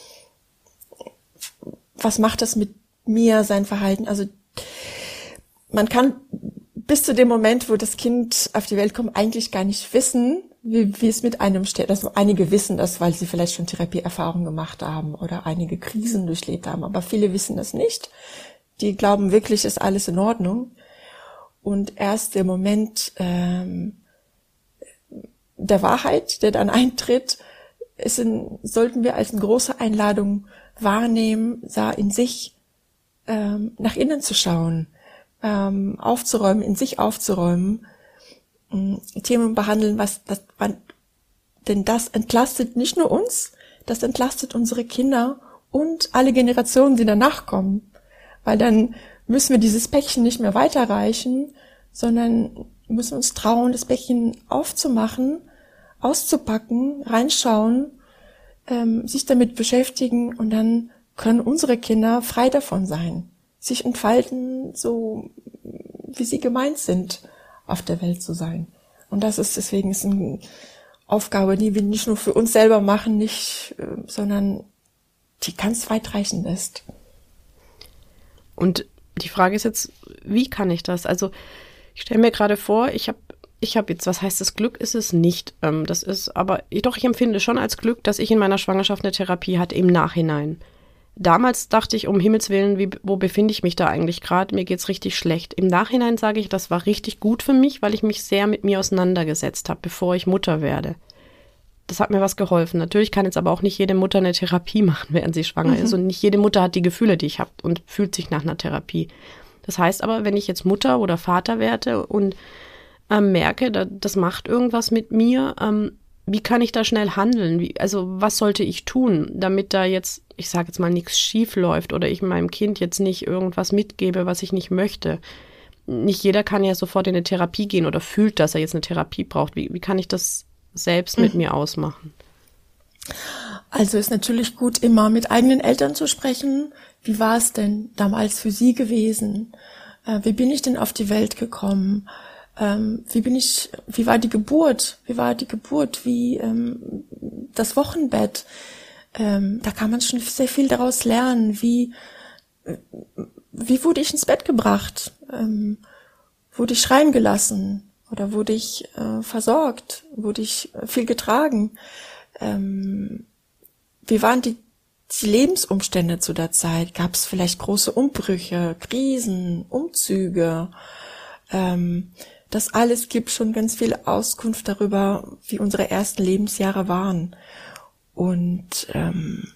was macht das mit mir, sein Verhalten? Also man kann bis zu dem Moment, wo das Kind auf die Welt kommt, eigentlich gar nicht wissen, wie, wie es mit einem steht. Also einige wissen das, weil sie vielleicht schon Therapieerfahrungen gemacht haben oder einige Krisen durchlebt haben, aber viele wissen das nicht. Die glauben wirklich, ist alles in Ordnung. Und erst der Moment ähm, der Wahrheit, der dann eintritt, ist in, sollten wir als eine große Einladung wahrnehmen, sah in sich ähm, nach innen zu schauen, ähm, aufzuräumen, in sich aufzuräumen, ähm, Themen behandeln, was das, denn das entlastet nicht nur uns, das entlastet unsere Kinder und alle Generationen, die danach kommen, weil dann müssen wir dieses Päckchen nicht mehr weiterreichen, sondern müssen uns trauen, das Päckchen aufzumachen, auszupacken, reinschauen, ähm, sich damit beschäftigen, und dann können unsere Kinder frei davon sein, sich entfalten, so wie sie gemeint sind, auf der Welt zu sein. Und das ist deswegen ist eine Aufgabe, die wir nicht nur für uns selber machen, nicht, äh, sondern die ganz weitreichend ist. Und die Frage ist jetzt, wie kann ich das? Also ich stelle mir gerade vor, ich habe ich habe jetzt, was heißt das, Glück ist es nicht. Ähm, das ist, aber doch, ich empfinde schon als Glück, dass ich in meiner Schwangerschaft eine Therapie hatte im Nachhinein. Damals dachte ich, um Himmels Willen, wie, wo befinde ich mich da eigentlich gerade? Mir geht's richtig schlecht. Im Nachhinein sage ich, das war richtig gut für mich, weil ich mich sehr mit mir auseinandergesetzt habe, bevor ich Mutter werde. Das hat mir was geholfen. Natürlich kann jetzt aber auch nicht jede Mutter eine Therapie machen, während sie schwanger mhm. ist. Und nicht jede Mutter hat die Gefühle, die ich habe, und fühlt sich nach einer Therapie. Das heißt aber, wenn ich jetzt Mutter oder Vater werde und ähm, merke, da, das macht irgendwas mit mir, ähm, wie kann ich da schnell handeln? Wie, also was sollte ich tun, damit da jetzt, ich sage jetzt mal, nichts schief läuft oder ich meinem Kind jetzt nicht irgendwas mitgebe, was ich nicht möchte? Nicht jeder kann ja sofort in eine Therapie gehen oder fühlt, dass er jetzt eine Therapie braucht. Wie, wie kann ich das selbst mit mhm. mir ausmachen? Also ist natürlich gut, immer mit eigenen Eltern zu sprechen. Wie war es denn damals für Sie gewesen? Äh, wie bin ich denn auf die Welt gekommen? Ähm, wie bin ich, wie war die Geburt? Wie war die Geburt? Wie ähm, das Wochenbett? Ähm, da kann man schon sehr viel daraus lernen. Wie, äh, wie wurde ich ins Bett gebracht? Ähm, wurde ich schreien gelassen? Oder wurde ich äh, versorgt? Wurde ich äh, viel getragen? Ähm, wie waren die, die Lebensumstände zu der Zeit? Gab es vielleicht große Umbrüche, Krisen, Umzüge? Ähm, das alles gibt schon ganz viel Auskunft darüber, wie unsere ersten Lebensjahre waren. Und ähm,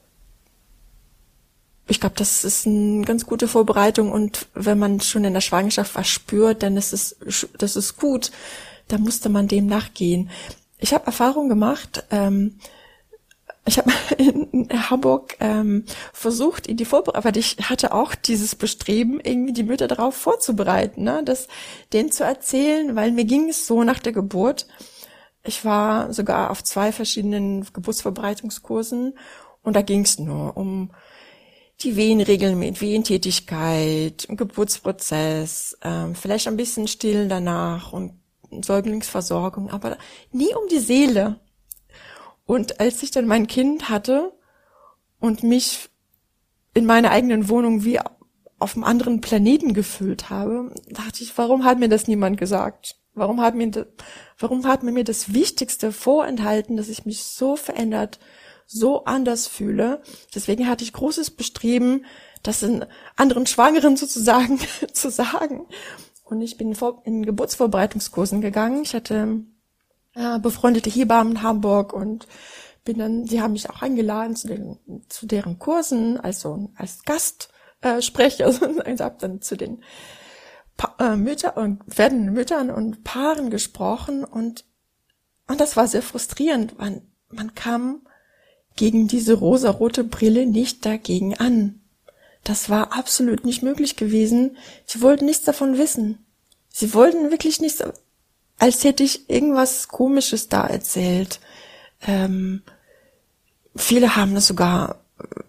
ich glaube, das ist eine ganz gute Vorbereitung. Und wenn man schon in der Schwangerschaft was spürt, dann ist es, das ist gut. Da musste man dem nachgehen. Ich habe Erfahrung gemacht. Ähm, ich habe in Hamburg ähm, versucht, in die Vorbereitung, weil ich hatte auch dieses Bestreben, irgendwie die Mütter darauf vorzubereiten, ne, das denen zu erzählen, weil mir ging es so nach der Geburt. Ich war sogar auf zwei verschiedenen Geburtsvorbereitungskursen und da ging es nur um die Wehenregeln mit Wehentätigkeit, Geburtsprozess, ähm, vielleicht ein bisschen Stillen danach und Säuglingsversorgung, aber nie um die Seele. Und als ich dann mein Kind hatte und mich in meiner eigenen Wohnung wie auf einem anderen Planeten gefühlt habe, dachte ich, warum hat mir das niemand gesagt? Warum hat mir, das, warum hat mir das Wichtigste vorenthalten, dass ich mich so verändert, so anders fühle? Deswegen hatte ich großes Bestreben, das in anderen Schwangeren sozusagen zu sagen. Und ich bin in Geburtsvorbereitungskursen gegangen. Ich hatte äh, befreundete Hebammen in Hamburg und bin dann, die haben mich auch eingeladen zu den, zu deren Kursen, also als Gastsprecher, also ich habe dann zu den pa- äh, Mütter und werdenden Müttern und Paaren gesprochen und und das war sehr frustrierend. Man, man kam gegen diese rosarote Brille nicht dagegen an. Das war absolut nicht möglich gewesen. Sie wollten nichts davon wissen. Sie wollten wirklich nichts, als hätte ich irgendwas Komisches da erzählt. Ähm, viele haben das sogar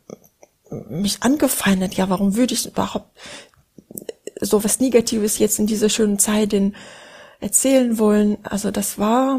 mich angefeindet. Ja, warum würde ich überhaupt so was Negatives jetzt in dieser schönen Zeit denn erzählen wollen? Also das war,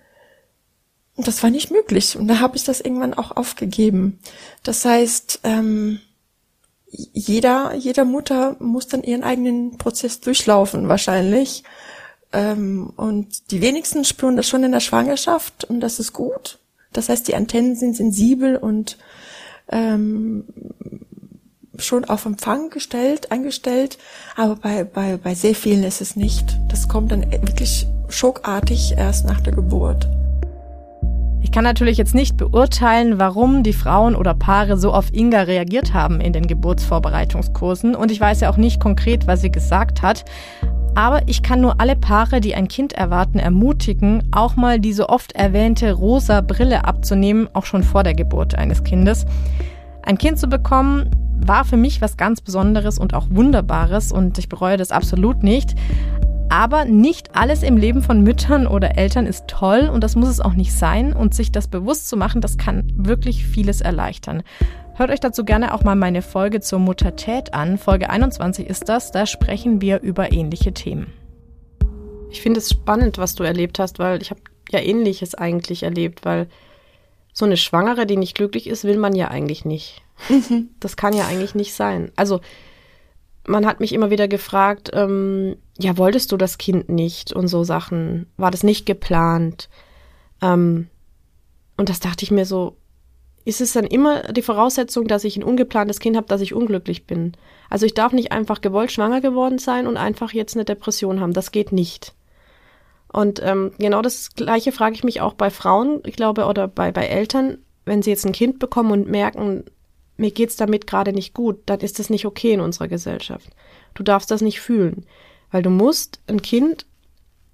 das war nicht möglich. Und da habe ich das irgendwann auch aufgegeben. Das heißt, ähm, jeder, jeder Mutter muss dann ihren eigenen Prozess durchlaufen, wahrscheinlich. Ähm, und die wenigsten spüren das schon in der Schwangerschaft und das ist gut. Das heißt, die Antennen sind sensibel und ähm, schon auf Empfang gestellt, eingestellt, aber bei, bei, bei sehr vielen ist es nicht. Das kommt dann wirklich schockartig erst nach der Geburt. Ich kann natürlich jetzt nicht beurteilen, warum die Frauen oder Paare so auf Inga reagiert haben in den Geburtsvorbereitungskursen und ich weiß ja auch nicht konkret, was sie gesagt hat. Aber ich kann nur alle Paare, die ein Kind erwarten, ermutigen, auch mal diese oft erwähnte rosa Brille abzunehmen, auch schon vor der Geburt eines Kindes. Ein Kind zu bekommen, war für mich was ganz Besonderes und auch Wunderbares und ich bereue das absolut nicht. Aber nicht alles im Leben von Müttern oder Eltern ist toll und das muss es auch nicht sein. Und sich das bewusst zu machen, das kann wirklich vieles erleichtern. Hört euch dazu gerne auch mal meine Folge zur Muttertät an. Folge einundzwanzig ist das, da sprechen wir über ähnliche Themen. Ich finde es spannend, was du erlebt hast, weil ich habe ja Ähnliches eigentlich erlebt, weil so eine Schwangere, die nicht glücklich ist, will man ja eigentlich nicht. Mhm. Das kann ja eigentlich nicht sein. Also man hat mich immer wieder gefragt, ähm, ja, wolltest du das Kind nicht und so Sachen? War das nicht geplant? Ähm, und das dachte ich mir so, ist es dann immer die Voraussetzung, dass ich ein ungeplantes Kind habe, dass ich unglücklich bin? Also ich darf nicht einfach gewollt schwanger geworden sein und einfach jetzt eine Depression haben. Das geht nicht. Und ähm, genau das Gleiche frage ich mich auch bei Frauen, ich glaube, oder bei, bei Eltern, wenn sie jetzt ein Kind bekommen und merken, mir geht's damit gerade nicht gut, dann ist das nicht okay in unserer Gesellschaft. Du darfst das nicht fühlen, weil du musst ein Kind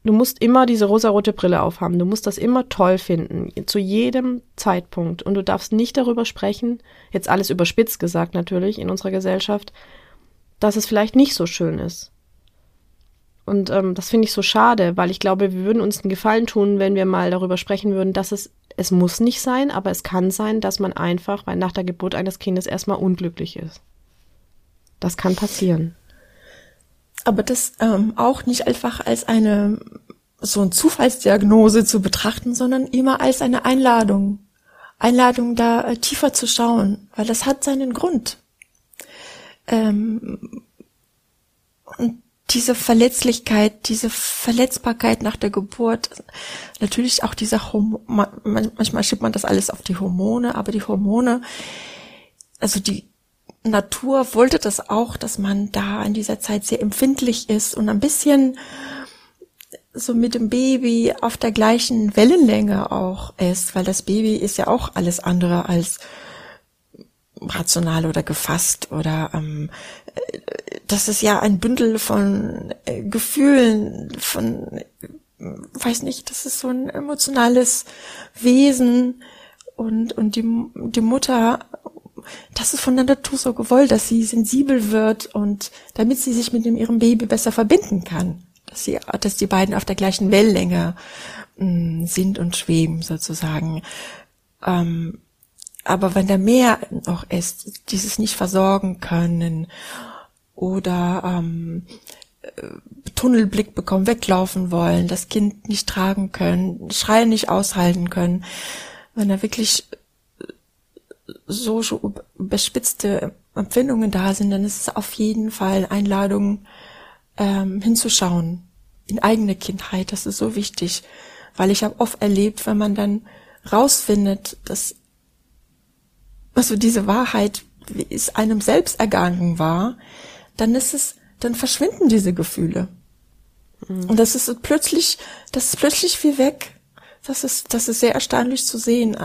du musst immer diese rosarote Brille aufhaben. Du musst das immer toll finden, zu jedem Zeitpunkt. Und du darfst nicht darüber sprechen, jetzt alles überspitzt gesagt natürlich in unserer Gesellschaft, dass es vielleicht nicht so schön ist. Und ähm, das finde ich so schade, weil ich glaube, wir würden uns einen Gefallen tun, wenn wir mal darüber sprechen würden, dass es, es muss nicht sein, aber es kann sein, dass man einfach nach der Geburt eines Kindes erstmal unglücklich ist. Das kann passieren. Aber das ähm, auch nicht einfach als eine so eine Zufallsdiagnose zu betrachten, sondern immer als eine Einladung. Einladung, da äh, tiefer zu schauen, weil das hat seinen Grund. Ähm, und diese Verletzlichkeit, diese Verletzbarkeit nach der Geburt, natürlich auch dieser Hormone, manchmal schiebt man das alles auf die Hormone, aber die Hormone, also die Natur wollte das auch, dass man da in dieser Zeit sehr empfindlich ist und ein bisschen so mit dem Baby auf der gleichen Wellenlänge auch ist, weil das Baby ist ja auch alles andere als rational oder gefasst oder ähm, das ist ja ein Bündel von äh, Gefühlen, von, äh, weiß nicht, das ist so ein emotionales Wesen und und die die Mutter, das ist von der Natur so gewollt, dass sie sensibel wird und damit sie sich mit dem, ihrem Baby besser verbinden kann, dass sie, dass die beiden auf der gleichen Wellenlänge mh, sind und schweben sozusagen. Ähm, aber wenn da mehr noch ist, dieses nicht versorgen können oder ähm, Tunnelblick bekommen, weglaufen wollen, das Kind nicht tragen können, Schreien nicht aushalten können, wenn da wirklich so schon überspitzte Empfindungen da sind, dann ist es auf jeden Fall Einladung, ähm, hinzuschauen in eigene Kindheit. Das ist so wichtig, weil ich habe oft erlebt, wenn man dann rausfindet, dass also diese Wahrheit, wie es einem selbst ergangen war, dann ist es, dann verschwinden diese Gefühle. Mhm. Und das ist plötzlich, das ist plötzlich viel weg. Das ist, das ist sehr erstaunlich zu sehen.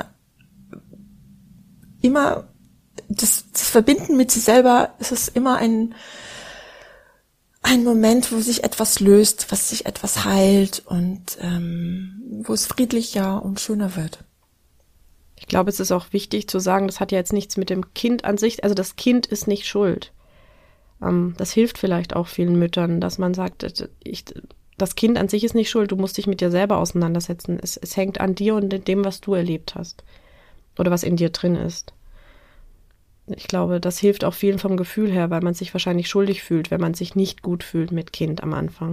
Immer, das, das Verbinden mit sich selber, es ist immer ein, ein Moment, wo sich etwas löst, was sich etwas heilt und ähm, wo es friedlicher und schöner wird. Ich glaube, es ist auch wichtig zu sagen, das hat ja jetzt nichts mit dem Kind an sich, also das Kind ist nicht schuld. Ähm, das hilft vielleicht auch vielen Müttern, dass man sagt, ich, das Kind an sich ist nicht schuld, du musst dich mit dir selber auseinandersetzen. Es, es hängt an dir und dem, was du erlebt hast oder was in dir drin ist. Ich glaube, das hilft auch vielen vom Gefühl her, weil man sich wahrscheinlich schuldig fühlt, wenn man sich nicht gut fühlt mit Kind am Anfang.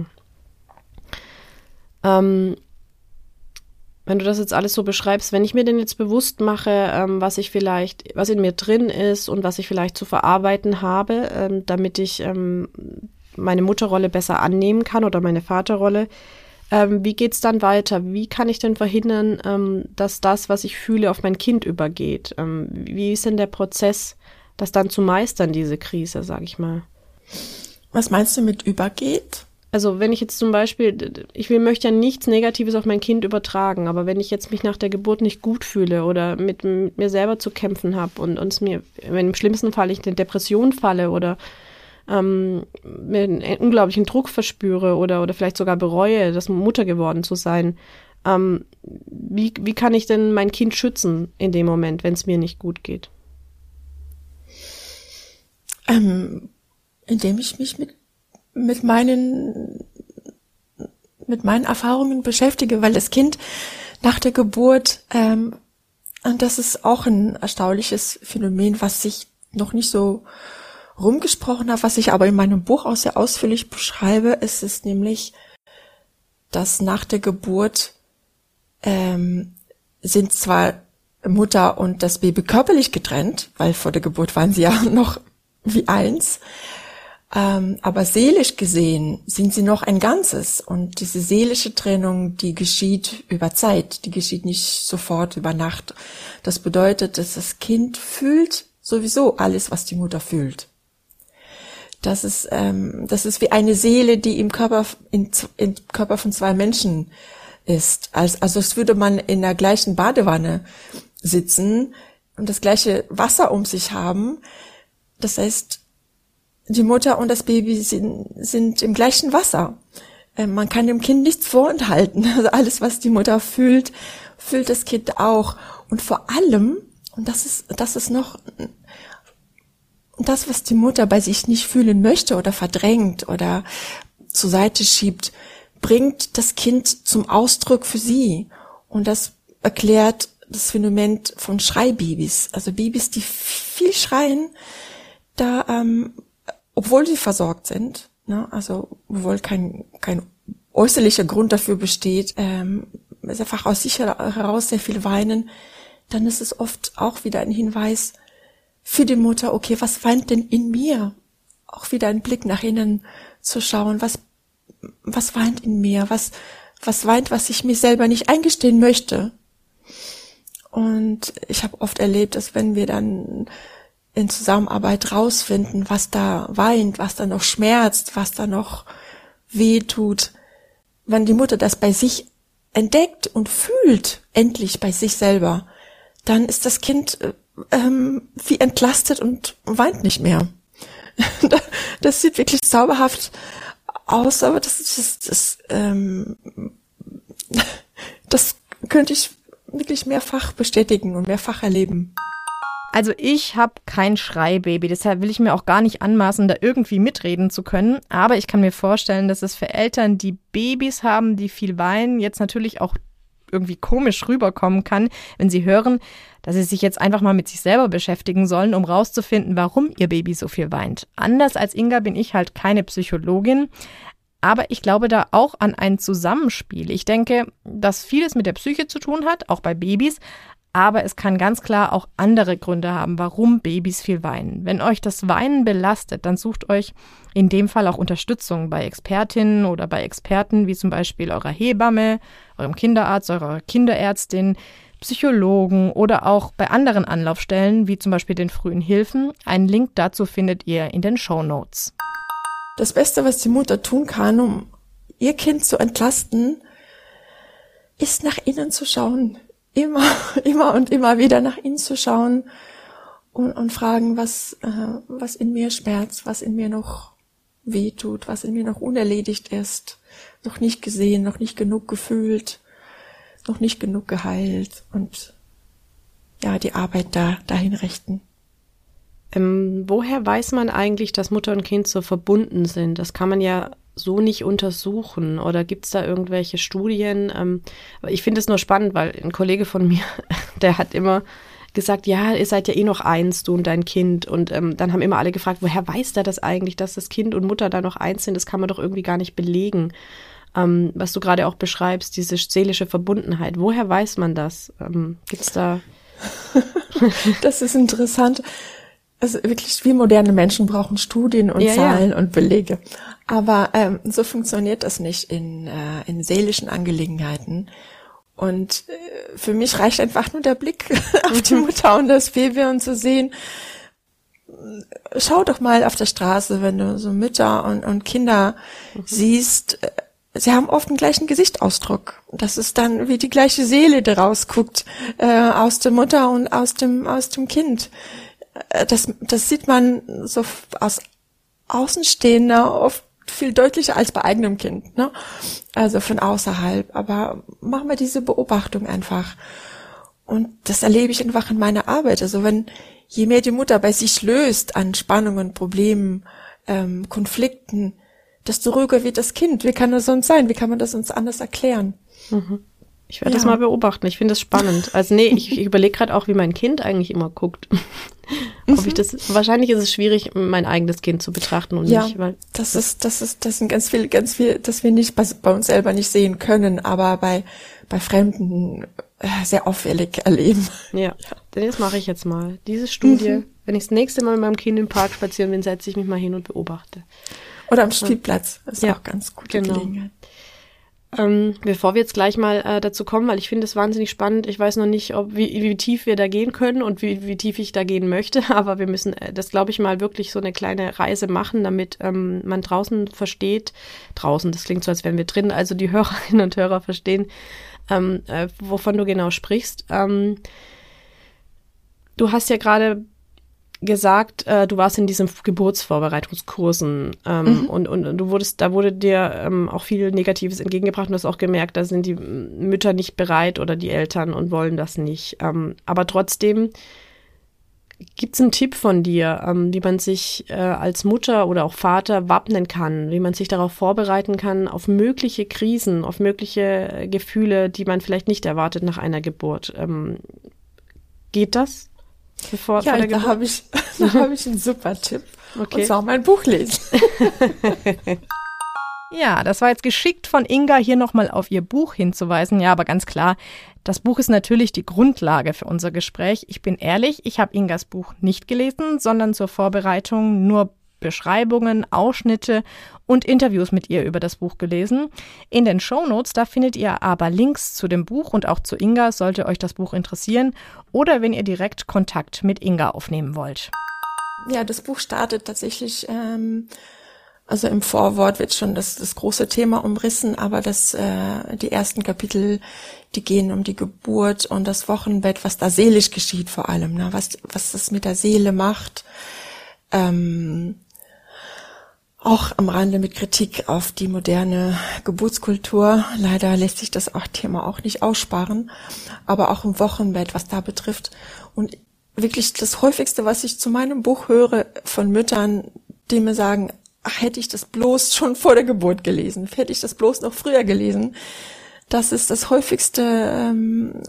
Ähm, wenn du das jetzt alles so beschreibst, wenn ich mir denn jetzt bewusst mache, ähm, was ich vielleicht, was in mir drin ist und was ich vielleicht zu verarbeiten habe, ähm, damit ich ähm, meine Mutterrolle besser annehmen kann oder meine Vaterrolle, ähm, wie geht's dann weiter? Wie kann ich denn verhindern, ähm, dass das, was ich fühle, auf mein Kind übergeht? Ähm, wie ist denn der Prozess, das dann zu meistern, diese Krise, sag ich mal? Was meinst du mit übergeht? Also wenn ich jetzt zum Beispiel, ich will, möchte ja nichts Negatives auf mein Kind übertragen, aber wenn ich jetzt mich nach der Geburt nicht gut fühle oder mit, mit mir selber zu kämpfen habe und uns mir, wenn im schlimmsten Fall ich in eine Depression falle oder ähm, mir einen unglaublichen Druck verspüre oder, oder vielleicht sogar bereue, das Mutter geworden zu sein, ähm, wie, wie kann ich denn mein Kind schützen in dem Moment, wenn es mir nicht gut geht? Ähm, indem ich mich mit mit meinen mit meinen Erfahrungen beschäftige, weil das Kind nach der Geburt, ähm, und das ist auch ein erstaunliches Phänomen, was ich noch nicht so rumgesprochen habe, was ich aber in meinem Buch auch sehr ausführlich beschreibe, ist es nämlich, dass nach der Geburt ähm, sind zwar Mutter und das Baby körperlich getrennt, weil vor der Geburt waren sie ja noch wie eins, Ähm, aber seelisch gesehen sind sie noch ein Ganzes und diese seelische Trennung, die geschieht über Zeit, die geschieht nicht sofort über Nacht. Das bedeutet, dass das Kind fühlt sowieso alles, was die Mutter fühlt. Das ist, ähm, das ist wie eine Seele, die im Körper, in, im Körper von zwei Menschen ist. Also, also als würde man in der gleichen Badewanne sitzen und das gleiche Wasser um sich haben. Das heißt, die Mutter und das Baby sind, sind im gleichen Wasser. äh, man kann dem Kind nichts vorenthalten. Also alles, was die Mutter fühlt, fühlt das Kind auch. Und vor allem, und das ist, das ist noch das, was die Mutter bei sich nicht fühlen möchte oder verdrängt oder zur Seite schiebt, bringt das Kind zum Ausdruck für sie. Und das erklärt das Phänomen von Schreibabys. Also Babys, die viel schreien, da, ähm, obwohl sie versorgt sind, ne, also obwohl kein kein äußerlicher Grund dafür besteht, ähm, ist einfach aus sich heraus sehr viel weinen, dann ist es oft auch wieder ein Hinweis für die Mutter, okay, was weint denn in mir? Auch wieder ein Blick nach innen zu schauen, was was weint in mir, was was weint, was ich mir selber nicht eingestehen möchte. Und ich habe oft erlebt, dass wenn wir dann in Zusammenarbeit rausfinden, was da weint, was da noch schmerzt, was da noch weh tut, wenn die Mutter das bei sich entdeckt und fühlt, endlich bei sich selber, dann ist das Kind ähm, wie entlastet und weint nicht mehr. Das sieht wirklich zauberhaft aus, aber das ist das, das, ähm, das könnte ich wirklich mehrfach bestätigen und mehrfach erleben. Also ich habe kein Schreibaby, deshalb will ich mir auch gar nicht anmaßen, da irgendwie mitreden zu können. Aber ich kann mir vorstellen, dass es für Eltern, die Babys haben, die viel weinen, jetzt natürlich auch irgendwie komisch rüberkommen kann, wenn sie hören, dass sie sich jetzt einfach mal mit sich selber beschäftigen sollen, um rauszufinden, warum ihr Baby so viel weint. Anders als Inga bin ich halt keine Psychologin, aber ich glaube da auch an ein Zusammenspiel. Ich denke, dass vieles mit der Psyche zu tun hat, auch bei Babys, aber es kann ganz klar auch andere Gründe haben, warum Babys viel weinen. Wenn euch das Weinen belastet, dann sucht euch in dem Fall auch Unterstützung bei Expertinnen oder bei Experten, wie zum Beispiel eurer Hebamme, eurem Kinderarzt, eurer Kinderärztin, Psychologen oder auch bei anderen Anlaufstellen, wie zum Beispiel den frühen Hilfen. Einen Link dazu findet ihr in den Shownotes. Das Beste, was die Mutter tun kann, um ihr Kind zu entlasten, ist nach innen zu schauen. Immer, immer und immer wieder nach innen zu schauen und, und fragen, was, äh, was in mir schmerzt, was in mir noch weh tut, was in mir noch unerledigt ist, noch nicht gesehen, noch nicht genug gefühlt, noch nicht genug geheilt und ja, die Arbeit da dahin richten. Ähm, woher weiß man eigentlich, dass Mutter und Kind so verbunden sind? Das kann man ja so nicht untersuchen. Oder gibt es da irgendwelche Studien? Ähm, ich finde es nur spannend, weil ein Kollege von mir, der hat immer gesagt, ja, ihr seid ja eh noch eins, du und dein Kind. Und ähm, dann haben immer alle gefragt, woher weiß der das eigentlich, dass das Kind und Mutter da noch eins sind? Das kann man doch irgendwie gar nicht belegen. Ähm, was du gerade auch beschreibst, diese seelische Verbundenheit. Woher weiß man das? Ähm, gibt's da? Das ist interessant. Also wirklich, wir moderne Menschen brauchen Studien und ja, Zahlen ja. und Belege. Aber ähm, so funktioniert das nicht in, äh, in seelischen Angelegenheiten. Und äh, für mich reicht einfach nur der Blick auf die Mutter und das Baby und zu sehen, schau doch mal auf der Straße, wenn du so Mütter und, und Kinder mhm. siehst, äh, sie haben oft den gleichen Gesichtsausdruck. Das ist dann wie die gleiche Seele, die rausguckt äh, aus der Mutter und aus dem aus dem Kind. Das, das sieht man so aus Außenstehender oft viel deutlicher als bei eigenem Kind, ne? Also von außerhalb. Aber machen wir diese Beobachtung einfach. Und das erlebe ich einfach in meiner Arbeit. Also wenn, je mehr die Mutter bei sich löst an Spannungen, Problemen, ähm, Konflikten, desto ruhiger wird das Kind. Wie kann das sonst sein? Wie kann man das uns anders erklären? Mhm. Ich werde ja. das mal beobachten. Ich finde das spannend. Also nee, ich, ich überlege gerade auch, wie mein Kind eigentlich immer guckt. Ob ich das, wahrscheinlich ist es schwierig, mein eigenes Kind zu betrachten und ja, nicht, weil das ist, das ist, das sind ganz viel, ganz viel, das wir nicht bei, bei uns selber nicht sehen können, aber bei bei Fremden äh, sehr auffällig erleben. Ja, denn das mache ich jetzt mal. Diese Studie, mhm. wenn ich das nächste Mal mit meinem Kind im Park spazieren bin, setze ich mich mal hin und beobachte. Oder am Spielplatz, das ist ja, auch ganz gute genau. Gelegenheit. Ähm, bevor wir jetzt gleich mal äh, dazu kommen, weil ich finde es wahnsinnig spannend. Ich weiß noch nicht, ob wie, wie tief wir da gehen können und wie, wie tief ich da gehen möchte, aber wir müssen äh, das, glaube ich, mal wirklich so eine kleine Reise machen, damit ähm, man draußen versteht, draußen, das klingt so, als wären wir drin, also die Hörerinnen und Hörer verstehen, ähm, äh, wovon du genau sprichst. Ähm, du hast ja gerade gesagt, äh, du warst in diesen Geburtsvorbereitungskursen ähm, mhm. und, und, und du wurdest, da wurde dir ähm, auch viel Negatives entgegengebracht und du hast auch gemerkt, da sind die Mütter nicht bereit oder die Eltern und wollen das nicht. Ähm, aber trotzdem gibt's einen Tipp von dir, ähm, wie man sich äh, als Mutter oder auch Vater wappnen kann, wie man sich darauf vorbereiten kann, auf mögliche Krisen, auf mögliche Gefühle, die man vielleicht nicht erwartet nach einer Geburt. Ähm, geht das? Bevor, ja, da habe ich, da habe ich einen super Tipp. Okay. Und zwar mein Buch lesen. Ja, das war jetzt geschickt von Inga, hier nochmal auf ihr Buch hinzuweisen. Ja, aber ganz klar, das Buch ist natürlich die Grundlage für unser Gespräch. Ich bin ehrlich, ich habe Ingas Buch nicht gelesen, sondern zur Vorbereitung nur Beschreibungen, Ausschnitte und Interviews mit ihr über das Buch gelesen. In den Shownotes, da findet ihr aber Links zu dem Buch und auch zu Inga, sollte euch das Buch interessieren oder wenn ihr direkt Kontakt mit Inga aufnehmen wollt. Ja, das Buch startet tatsächlich, ähm, also im Vorwort wird schon das, das große Thema umrissen, aber das, äh, die ersten Kapitel, die gehen um die Geburt und das Wochenbett, was da seelisch geschieht vor allem, ne? was, was das mit der Seele macht. Ähm, Auch am Rande mit Kritik auf die moderne Geburtskultur. Leider lässt sich das auch Thema auch nicht aussparen. Aber auch im Wochenbett, was da betrifft. Und wirklich das häufigste, was ich zu meinem Buch höre von Müttern, die mir sagen, ach, hätte ich das bloß schon vor der Geburt gelesen, hätte ich das bloß noch früher gelesen. Das ist das häufigste, ähm,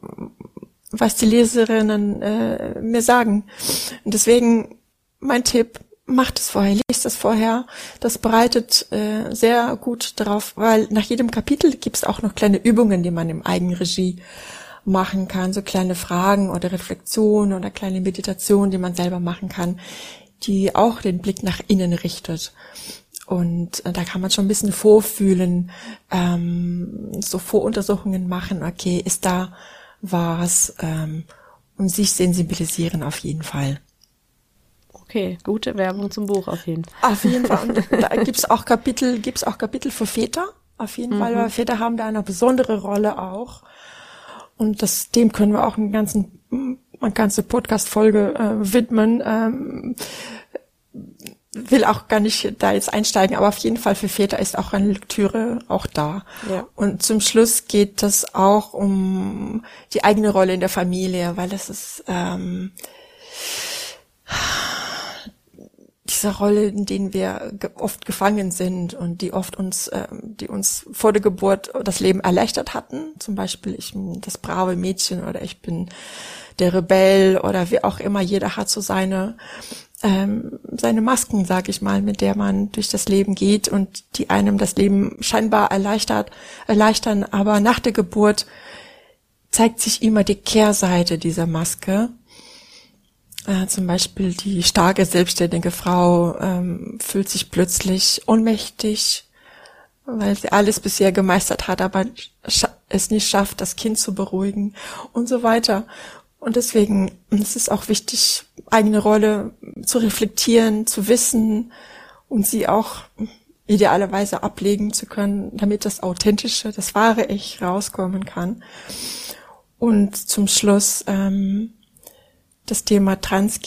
was die Leserinnen äh, mir sagen. Und deswegen mein Tipp, macht es vorher, lest es vorher. Das bereitet äh, sehr gut darauf, weil nach jedem Kapitel gibt es auch noch kleine Übungen, die man im Eigenregie machen kann, so kleine Fragen oder Reflexionen oder kleine Meditationen, die man selber machen kann, die auch den Blick nach innen richtet. Und äh, da kann man schon ein bisschen vorfühlen, ähm, so Voruntersuchungen machen, okay, ist da was, ähm, und sich sensibilisieren auf jeden Fall. Okay, gute Werbung zum Buch auf jeden Fall. Auf jeden Fall. Und da gibt's auch Kapitel, gibt's auch Kapitel für Väter. Auf jeden mhm. Fall, weil Väter haben da eine besondere Rolle auch. Und das, dem können wir auch einen ganzen, eine ganze Podcast-Folge äh, widmen. Ähm, will auch gar nicht da jetzt einsteigen, aber auf jeden Fall für Väter ist auch eine Lektüre auch da. Ja. Und zum Schluss geht es auch um die eigene Rolle in der Familie, weil es ist ähm, diese Rolle, in denen wir oft gefangen sind und die oft uns, äh, die uns vor der Geburt das Leben erleichtert hatten. Zum Beispiel, ich bin das brave Mädchen oder ich bin der Rebell oder wie auch immer. Jeder hat so seine ähm, seine Masken, sag ich mal, mit der man durch das Leben geht und die einem das Leben scheinbar erleichtert, erleichtern. Aber nach der Geburt zeigt sich immer die Kehrseite dieser Maske. Äh, zum Beispiel die starke, selbstständige Frau ähm, fühlt sich plötzlich ohnmächtig, weil sie alles bisher gemeistert hat, aber scha- es nicht schafft, das Kind zu beruhigen und so weiter. Und deswegen es ist auch wichtig, eigene Rolle zu reflektieren, zu wissen und sie auch idealerweise ablegen zu können, damit das Authentische, das wahre Ich rauskommen kann. Und zum Schluss ähm, das Thema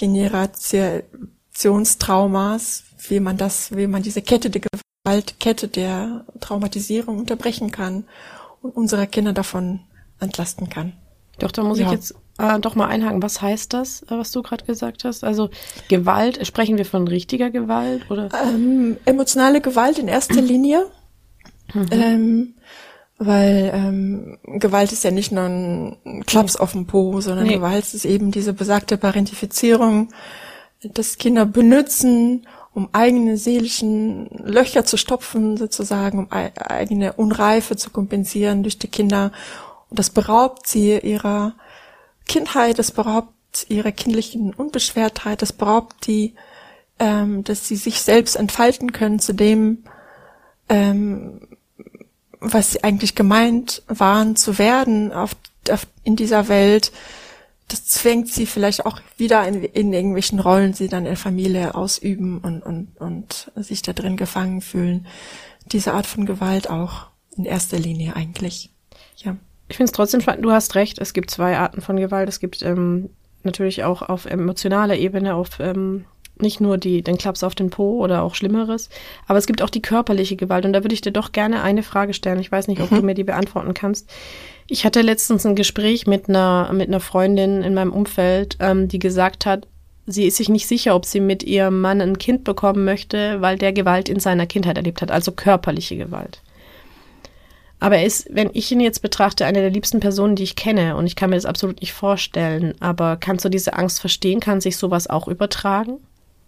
Transgenerationstraumas, wie man das, wie man diese Kette der Gewalt, Kette der Traumatisierung unterbrechen kann und unsere Kinder davon entlasten kann. Doch, da muss ja. ich jetzt äh, doch mal einhaken. Was heißt das, was du gerade gesagt hast? Also Gewalt, sprechen wir von richtiger Gewalt oder? Ähm, emotionale Gewalt in erster Linie. Mhm. Ähm, Weil ähm, Gewalt ist ja nicht nur ein Klaps auf dem Po, sondern nee. Gewalt ist eben diese besagte Parentifizierung, dass Kinder benutzen, um eigene seelischen Löcher zu stopfen, sozusagen, um e- eigene Unreife zu kompensieren durch die Kinder. Und das beraubt sie ihrer Kindheit, das beraubt ihrer kindlichen Unbeschwertheit, das beraubt die, ähm, dass sie sich selbst entfalten können zu dem, ähm, was sie eigentlich gemeint waren zu werden auf, auf, in dieser Welt. Das zwängt sie vielleicht auch wieder in, in irgendwelchen Rollen, die dann in der Familie ausüben und, und, und sich da drin gefangen fühlen. Diese Art von Gewalt auch in erster Linie eigentlich. Ja. Ich finde es trotzdem spannend. Du hast recht, es gibt zwei Arten von Gewalt. Es gibt ähm, natürlich auch auf emotionaler Ebene, auf ähm, nicht nur die, den Klaps auf den Po oder auch Schlimmeres, aber es gibt auch die körperliche Gewalt. Und da würde ich dir doch gerne eine Frage stellen. Ich weiß nicht, ob mhm. du mir die beantworten kannst. Ich hatte letztens ein Gespräch mit einer, mit einer Freundin in meinem Umfeld, ähm, die gesagt hat, sie ist sich nicht sicher, ob sie mit ihrem Mann ein Kind bekommen möchte, weil der Gewalt in seiner Kindheit erlebt hat, also körperliche Gewalt. Aber er ist, wenn ich ihn jetzt betrachte, eine der liebsten Personen, die ich kenne, und ich kann mir das absolut nicht vorstellen, aber kannst du diese Angst verstehen? Kann sich sowas auch übertragen?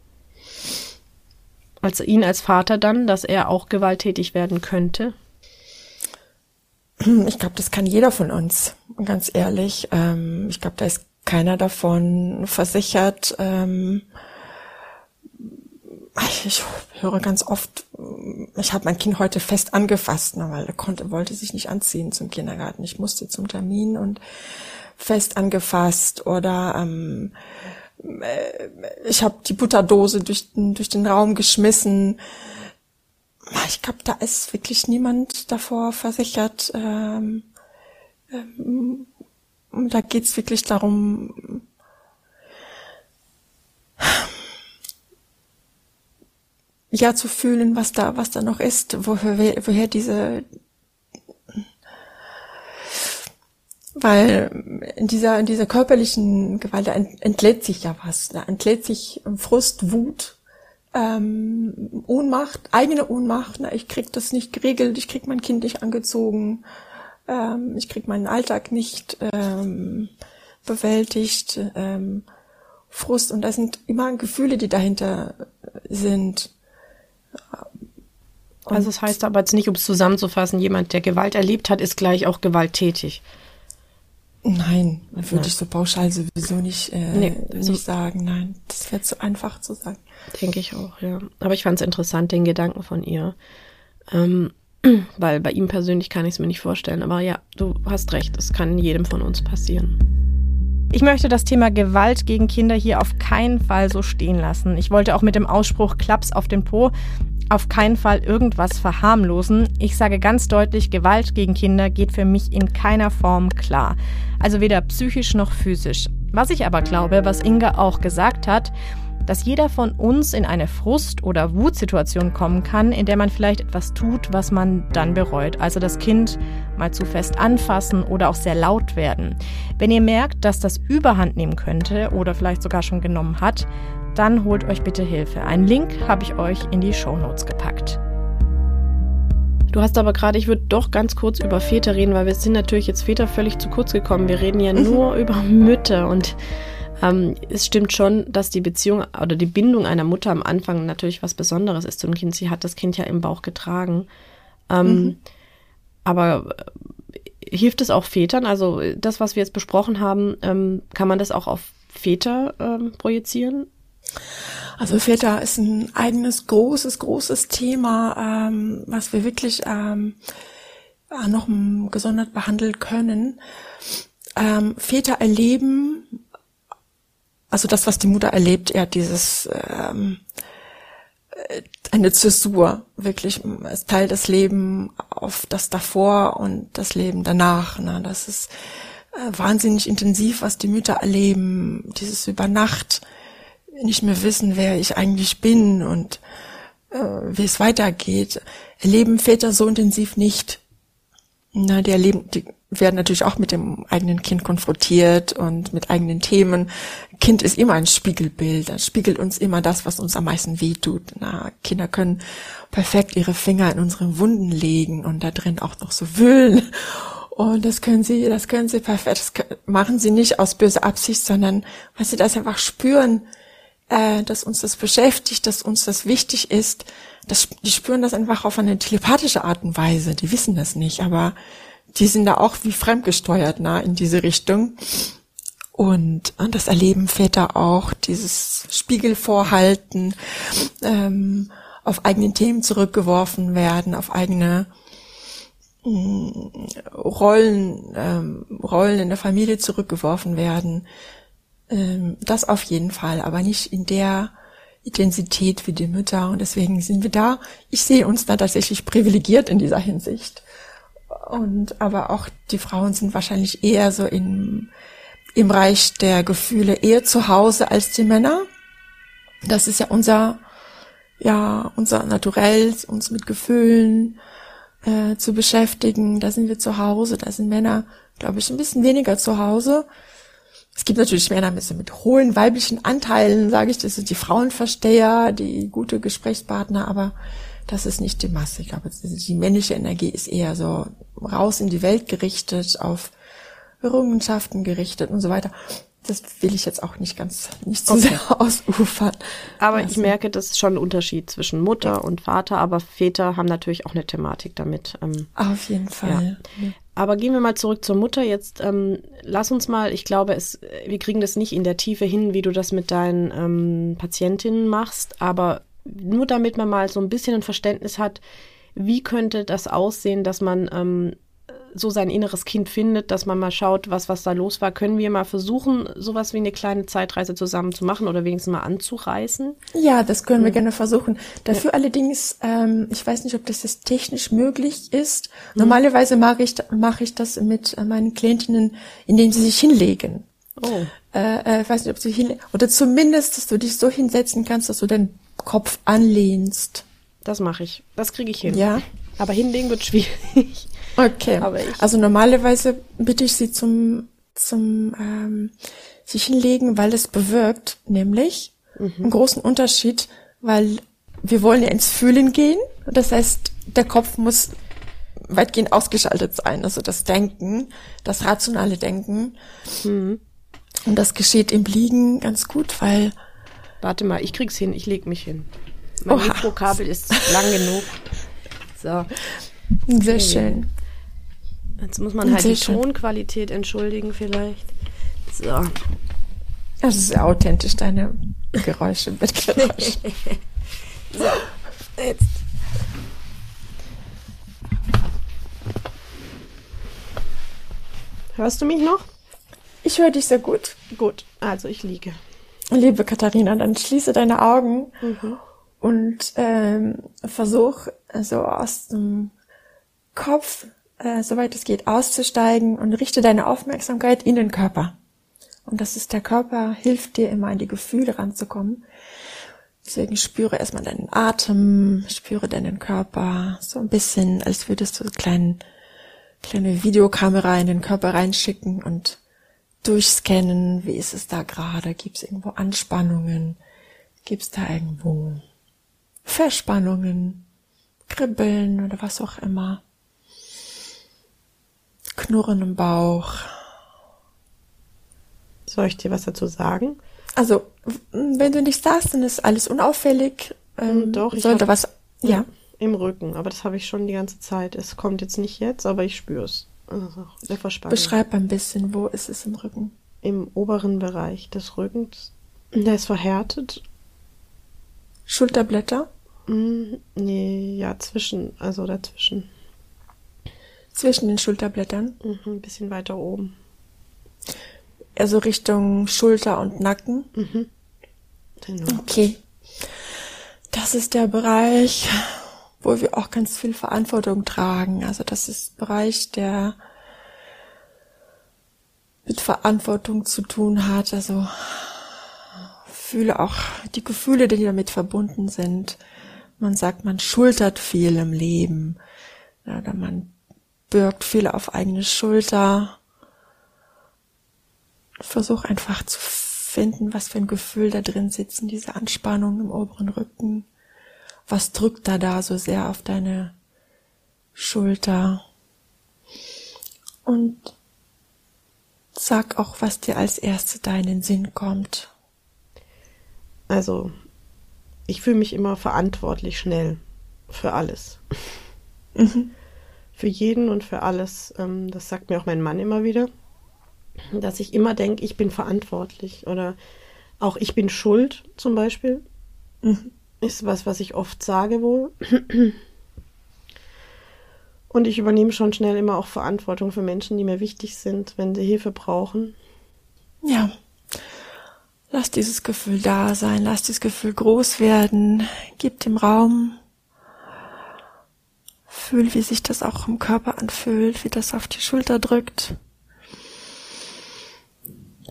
Also ihn als Vater dann, dass er auch gewalttätig werden könnte? Ich glaube, das kann jeder von uns, ganz ehrlich. Ähm, ich glaube, da ist keiner davon versichert. Ähm, ich höre ganz oft, ich habe mein Kind heute fest angefasst, ne, weil er konnte, wollte sich nicht anziehen zum Kindergarten. Ich musste zum Termin und fest angefasst oder ähm, ich habe die Butterdose durch den, durch den Raum geschmissen. Ich glaube, da ist wirklich niemand davor versichert. Ähm, ähm, da geht's wirklich darum, ja, zu fühlen, was da, was da noch ist, woher, woher diese, weil in dieser, in dieser körperlichen Gewalt, da entlädt sich ja was, da entlädt sich Frust, Wut, ähm, Ohnmacht, eigene Ohnmacht, na, ich krieg das nicht geregelt, ich krieg mein Kind nicht angezogen, ähm, ich krieg meinen Alltag nicht ähm, bewältigt, ähm, Frust, und da sind immer Gefühle, die dahinter sind. Und also das heißt aber jetzt nicht, um es zusammenzufassen, jemand, der Gewalt erlebt hat, ist gleich auch gewalttätig. Nein, würde ja. ich so pauschal sowieso nicht, äh, nee, also nicht sagen. Nein, das wäre zu einfach zu sagen. Denke ich auch, ja. Aber ich fand es interessant, den Gedanken von ihr. Ähm, weil bei ihm persönlich kann ich es mir nicht vorstellen. Aber ja, du hast recht, es kann jedem von uns passieren. Ich möchte das Thema Gewalt gegen Kinder hier auf keinen Fall so stehen lassen. Ich wollte auch mit dem Ausspruch Klaps auf den Po auf keinen Fall irgendwas verharmlosen. Ich sage ganz deutlich, Gewalt gegen Kinder geht für mich in keiner Form klar. Also weder psychisch noch physisch. Was ich aber glaube, was Inga auch gesagt hat, dass jeder von uns in eine Frust- oder Wutsituation kommen kann, in der man vielleicht etwas tut, was man dann bereut. Also das Kind mal zu fest anfassen oder auch sehr laut werden. Wenn ihr merkt, dass das Überhand nehmen könnte oder vielleicht sogar schon genommen hat, dann holt euch bitte Hilfe. Einen Link habe ich euch in die Shownotes gepackt. Du hast aber gerade, ich würde doch ganz kurz über Väter reden, weil wir sind natürlich jetzt Väter völlig zu kurz gekommen. Wir reden ja nur über Mütter und ähm, es stimmt schon, dass die Beziehung oder die Bindung einer Mutter am Anfang natürlich was Besonderes ist zum Kind. Sie hat das Kind ja im Bauch getragen. Ähm, mhm. Aber äh, hilft es auch Vätern? Also das, was wir jetzt besprochen haben, ähm, kann man das auch auf Väter ähm, projizieren? Also Väter ist ein eigenes, großes, großes Thema, ähm, was wir wirklich ähm, noch gesondert behandeln können. Ähm, Väter erleben, also das, was die Mutter erlebt, eher dieses, ähm, eine Zäsur, wirklich, es teilt das Leben auf das davor und das Leben danach. Ne? Das ist äh, wahnsinnig intensiv, was die Mütter erleben, dieses über Nacht nicht mehr wissen, wer ich eigentlich bin und äh, wie es weitergeht, erleben Väter so intensiv nicht. Na, die erleben, die werden natürlich auch mit dem eigenen Kind konfrontiert und mit eigenen Themen. Kind ist immer ein Spiegelbild, das spiegelt uns immer das, was uns am meisten wehtut. Na, Kinder können perfekt ihre Finger in unsere Wunden legen und da drin auch noch so wühlen. Und das können sie, das können sie perfekt, das können, machen sie nicht aus böser Absicht, sondern weil sie das einfach spüren, äh, dass uns das beschäftigt, dass uns das wichtig ist. Das, die spüren das einfach auf eine telepathische Art und Weise. Die wissen das nicht, aber die sind da auch wie fremdgesteuert, na, in diese Richtung. Und, und das erleben Väter auch, dieses Spiegelvorhalten, ähm, auf eigene Themen zurückgeworfen werden, auf eigene mh, Rollen, ähm, Rollen in der Familie zurückgeworfen werden. Ähm, das auf jeden Fall, aber nicht in der Intensität wie die Mütter. Und deswegen sind wir da. Ich sehe uns da tatsächlich privilegiert in dieser Hinsicht. Und aber auch die Frauen sind wahrscheinlich eher so in im Bereich der Gefühle eher zu Hause als die Männer. Das ist ja unser, ja, unser Naturell, uns mit Gefühlen äh, zu beschäftigen. Da sind wir zu Hause, da sind Männer, glaube ich, ein bisschen weniger zu Hause. Es gibt natürlich Männer mit, mit hohen weiblichen Anteilen, sage ich, das sind die Frauenversteher, die gute Gesprächspartner, aber das ist nicht die Masse. Ich glaube, die männliche Energie ist eher so raus in die Welt gerichtet, auf Errungenschaften gerichtet und so weiter. Das will ich jetzt auch nicht ganz, nicht zu okay. sehr ausufern. Aber also. Ich merke, das ist schon ein Unterschied zwischen Mutter ja. und Vater, aber Väter haben natürlich auch eine Thematik damit. Ähm, Auf jeden Fall. Ja. Aber gehen wir mal zurück zur Mutter. Jetzt ähm, lass uns mal, ich glaube, es, wir kriegen das nicht in der Tiefe hin, wie du das mit deinen ähm, Patientinnen machst, aber nur damit man mal so ein bisschen ein Verständnis hat, wie könnte das aussehen, dass man ähm, so sein inneres Kind findet, dass man mal schaut, was was da los war. Können wir mal versuchen, sowas wie eine kleine Zeitreise zusammen zu machen oder wenigstens mal anzureißen? Ja, das können wir mhm. gerne versuchen. Dafür ja. allerdings, ähm, ich weiß nicht, ob das jetzt technisch möglich ist. Mhm. Normalerweise mache ich, mache ich das mit meinen Klientinnen, indem sie sich hinlegen. Oh. Äh, ich weiß nicht, ob sie hinlegen, oder zumindest, dass du dich so hinsetzen kannst, dass du deinen Kopf anlehnst. Das mache ich. Das kriege ich hin. Ja. Aber hinlegen wird schwierig. Okay, Aber ich, also normalerweise bitte ich sie zum zum ähm, sich hinlegen, weil es bewirkt nämlich mhm. einen großen Unterschied, weil wir wollen ja ins Fühlen gehen. Das heißt, der Kopf muss weitgehend ausgeschaltet sein, also das Denken, das rationale Denken. Mhm. Und das geschieht im Liegen ganz gut, weil... Warte mal, ich krieg's hin, ich leg mich hin. Mein Oha. Mikrokabel ist lang genug. So. Sehr okay. schön. Jetzt muss man halt Sehr die schön. Tonqualität entschuldigen vielleicht. So. Das ist sehr authentisch, deine Geräusche, Bettgeräusche. So, jetzt. Hörst du mich noch? Ich höre dich sehr gut. Gut, also ich liege. Liebe Katharina, dann schließe deine Augen mhm. und ähm, versuch so aus dem Kopf, äh, soweit es geht, auszusteigen und richte deine Aufmerksamkeit in den Körper. Und das ist der Körper, hilft dir immer an die Gefühle ranzukommen. Deswegen spüre erstmal deinen Atem, spüre deinen Körper, so ein bisschen, als würdest du eine kleine, kleine Videokamera in den Körper reinschicken und durchscannen, wie ist es da gerade, gibt es irgendwo Anspannungen, gibt es da irgendwo Verspannungen, Kribbeln oder was auch immer. Knurren im Bauch. Soll ich dir was dazu sagen? Also, wenn du nicht sagst, dann ist alles unauffällig. Ähm, Doch, ich sollte was, ja. Im Rücken, aber das habe ich schon die ganze Zeit. Es kommt jetzt nicht jetzt, aber ich spüre es. Also, der Verspannung. Beschreib ein bisschen, wo ist es im Rücken? Im oberen Bereich des Rückens. Der ist verhärtet. Schulterblätter? Mm, nee, ja, zwischen, also dazwischen. Zwischen den Schulterblättern? Mhm, ein bisschen weiter oben. Also Richtung Schulter und Nacken? Mhm. Genau. Okay. Das ist der Bereich, wo wir auch ganz viel Verantwortung tragen. Also das ist der Bereich, der mit Verantwortung zu tun hat. Also fühle auch die Gefühle, die damit verbunden sind. Man sagt, man schultert viel im Leben. Oder man birgt viel auf eigene Schulter. Versuch einfach zu finden, was für ein Gefühl da drin sitzt, diese Anspannung im oberen Rücken. Was drückt da da so sehr auf deine Schulter? Und sag auch, was dir als Erste da in den Sinn kommt. Also, ich fühle mich immer verantwortlich schnell für alles. Mhm. Für jeden und für alles. Das sagt mir auch mein Mann immer wieder, dass ich immer denke, ich bin verantwortlich oder auch ich bin schuld zum Beispiel. Mhm. Ist was, was ich oft sage wohl. Und ich übernehme schon schnell immer auch Verantwortung für Menschen, die mir wichtig sind, wenn sie Hilfe brauchen. Ja, lass dieses Gefühl da sein, lass dieses Gefühl groß werden, gib dem Raum. Fühl, wie sich das auch im Körper anfühlt, wie das auf die Schulter drückt.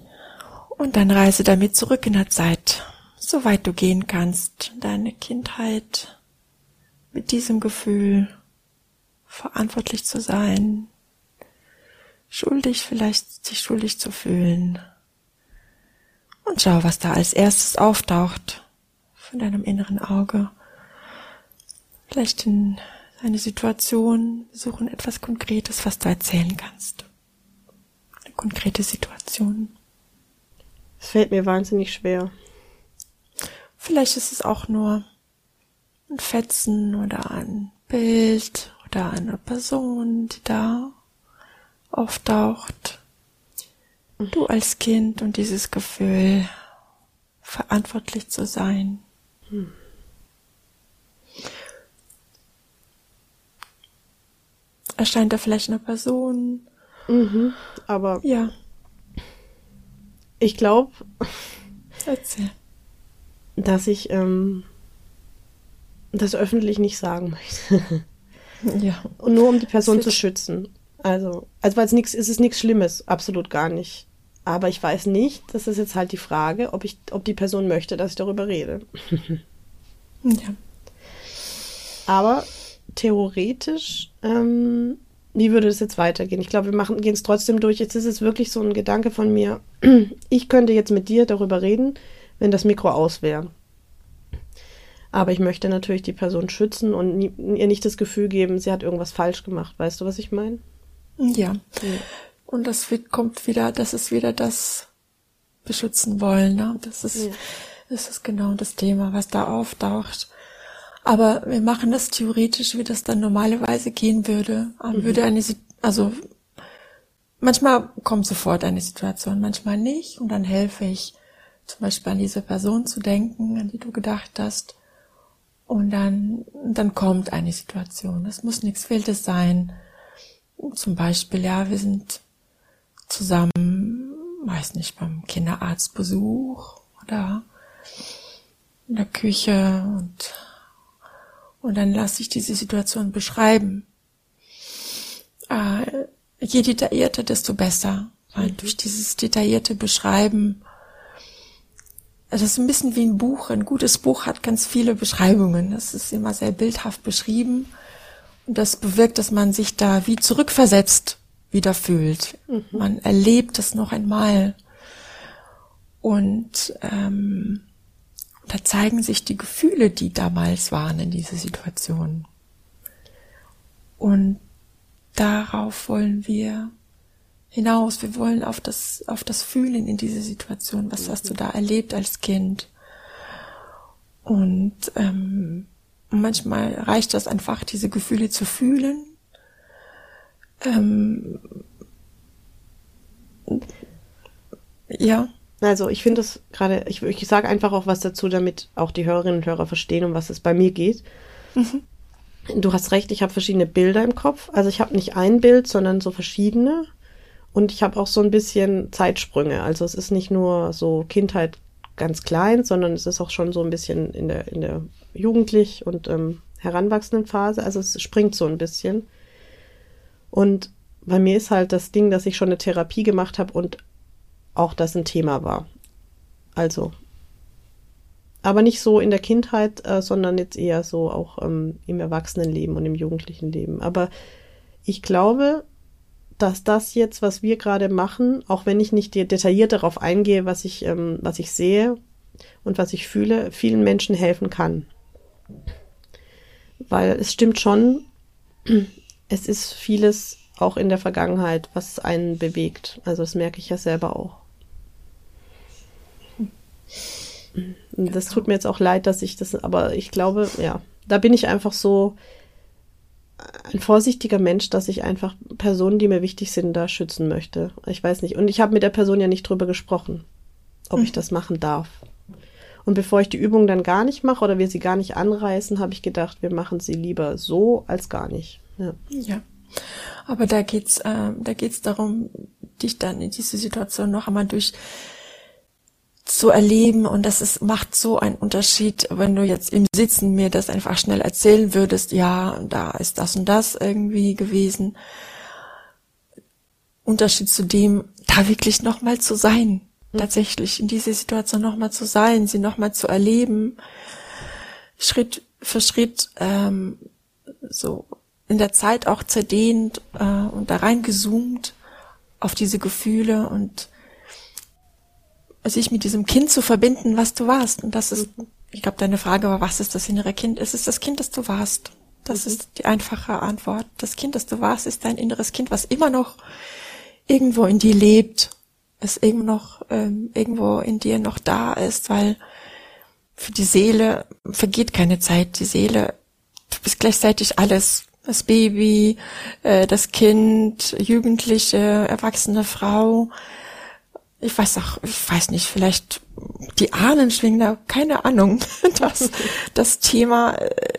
Und dann reise damit zurück in der Zeit, soweit du gehen kannst, deine Kindheit mit diesem Gefühl verantwortlich zu sein, schuldig vielleicht sich schuldig zu fühlen. Und schau, was da als erstes auftaucht von deinem inneren Auge. Vielleicht in eine Situation, suchen etwas Konkretes, was du erzählen kannst. Eine konkrete Situation. Es fällt mir wahnsinnig schwer. Vielleicht ist es auch nur ein Fetzen oder ein Bild oder eine Person, die da auftaucht. Du als Kind und dieses Gefühl, verantwortlich zu sein. Hm. Erscheint da vielleicht eine Person? Mhm, aber ja. Ich glaube, Erzähl. dass ich ähm, das öffentlich nicht sagen möchte. Ja. Und nur um die Person zu schützen. Also, also weil es nichts, ist es nichts Schlimmes, absolut gar nicht. Aber ich weiß nicht, das ist jetzt halt die Frage, ob ich, ob die Person möchte, dass ich darüber rede. Ja. Aber theoretisch, ähm, wie würde das jetzt weitergehen? Ich glaube, wir machen, gehen es trotzdem durch. Jetzt ist es wirklich so ein Gedanke von mir. Ich könnte jetzt mit dir darüber reden, wenn das Mikro aus wäre. Aber ich möchte natürlich die Person schützen und nie, ihr nicht das Gefühl geben, sie hat irgendwas falsch gemacht. Weißt du, was ich meine? Ja. ja. Und das wird, kommt wieder, das ist wieder das Beschützen wollen. Ne? Das ist, ja. das ist genau das Thema, was da auftaucht. Aber wir machen das theoretisch, wie das dann normalerweise gehen würde. Mhm. Würde eine, also manchmal kommt sofort eine Situation, manchmal nicht. Und dann helfe ich zum Beispiel an diese Person zu denken, an die du gedacht hast. Und dann, dann kommt eine Situation. Das muss nichts Wildes sein. Zum Beispiel, ja, wir sind zusammen, weiß nicht, beim Kinderarztbesuch oder in der Küche und und dann lasse ich diese Situation beschreiben. Äh, je detaillierter, desto besser. Weil mhm. durch dieses detaillierte Beschreiben, das ist ein bisschen wie ein Buch. Ein gutes Buch hat ganz viele Beschreibungen. Das ist immer sehr bildhaft beschrieben. Und das bewirkt, dass man sich da wie zurückversetzt wieder fühlt. Mhm. Man erlebt es noch einmal. Und ähm, da zeigen sich die Gefühle, die damals waren in dieser Situation. Und darauf wollen wir hinaus. Wir wollen auf das, auf das Fühlen in dieser Situation. Was hast du da erlebt als Kind? Und ähm, manchmal reicht das einfach, diese Gefühle zu fühlen. Ähm, ja. Also ich finde es gerade, ich, ich sage einfach auch was dazu, damit auch die Hörerinnen und Hörer verstehen, um was es bei mir geht. Mhm. Du hast recht, ich habe verschiedene Bilder im Kopf. Also ich habe nicht ein Bild, sondern so verschiedene. Und ich habe auch so ein bisschen Zeitsprünge. Also es ist nicht nur so Kindheit ganz klein, sondern es ist auch schon so ein bisschen in der, in der Jugendlich- und ähm, heranwachsenden Phase. Also es springt so ein bisschen. Und bei mir ist halt das Ding, dass ich schon eine Therapie gemacht habe und auch das ein Thema war. Also, aber nicht so in der Kindheit, äh, sondern jetzt eher so auch ähm, im Erwachsenenleben und im jugendlichen Leben. Aber ich glaube, dass das jetzt, was wir gerade machen, auch wenn ich nicht detailliert darauf eingehe, was ich, ähm, was ich sehe und was ich fühle, vielen Menschen helfen kann. Weil es stimmt schon, es ist vieles auch in der Vergangenheit, was einen bewegt. Also das merke ich ja selber auch. Und das tut mir jetzt auch leid, dass ich das, aber ich glaube, ja, da bin ich einfach so ein vorsichtiger Mensch, dass ich einfach Personen, die mir wichtig sind, da schützen möchte. Ich weiß nicht. Und ich habe mit der Person ja nicht drüber gesprochen, ob mhm. ich das machen darf. Und bevor ich die Übung dann gar nicht mache oder wir sie gar nicht anreißen, habe ich gedacht, wir machen sie lieber so als gar nicht. Ja. Ja. Aber da geht's, äh, da geht's darum, dich dann in diese Situation noch einmal durch zu erleben, und das ist, macht so einen Unterschied, wenn du jetzt im Sitzen mir das einfach schnell erzählen würdest, ja, da ist das und das irgendwie gewesen. Unterschied zu dem, da wirklich nochmal zu sein, mhm. tatsächlich in diese Situation nochmal zu sein, sie nochmal zu erleben, Schritt für Schritt ähm, so in der Zeit auch zerdehnt äh, und da reingezoomt auf diese Gefühle und sich mit diesem Kind zu verbinden, was du warst. Und das ist, ich glaube, deine Frage war, was ist das innere Kind? Es ist das Kind, das du warst. Das mhm. ist die einfache Antwort. Das Kind, das du warst, ist dein inneres Kind, was immer noch irgendwo in dir lebt, es irgendwo noch ähm, irgendwo in dir noch da ist, weil für die Seele vergeht keine Zeit. Die Seele, du bist gleichzeitig alles. Das Baby, äh, das Kind, Jugendliche, erwachsene Frau. Ich weiß auch, ich weiß nicht, vielleicht die Ahnen schwingen da, keine Ahnung, das, das Thema.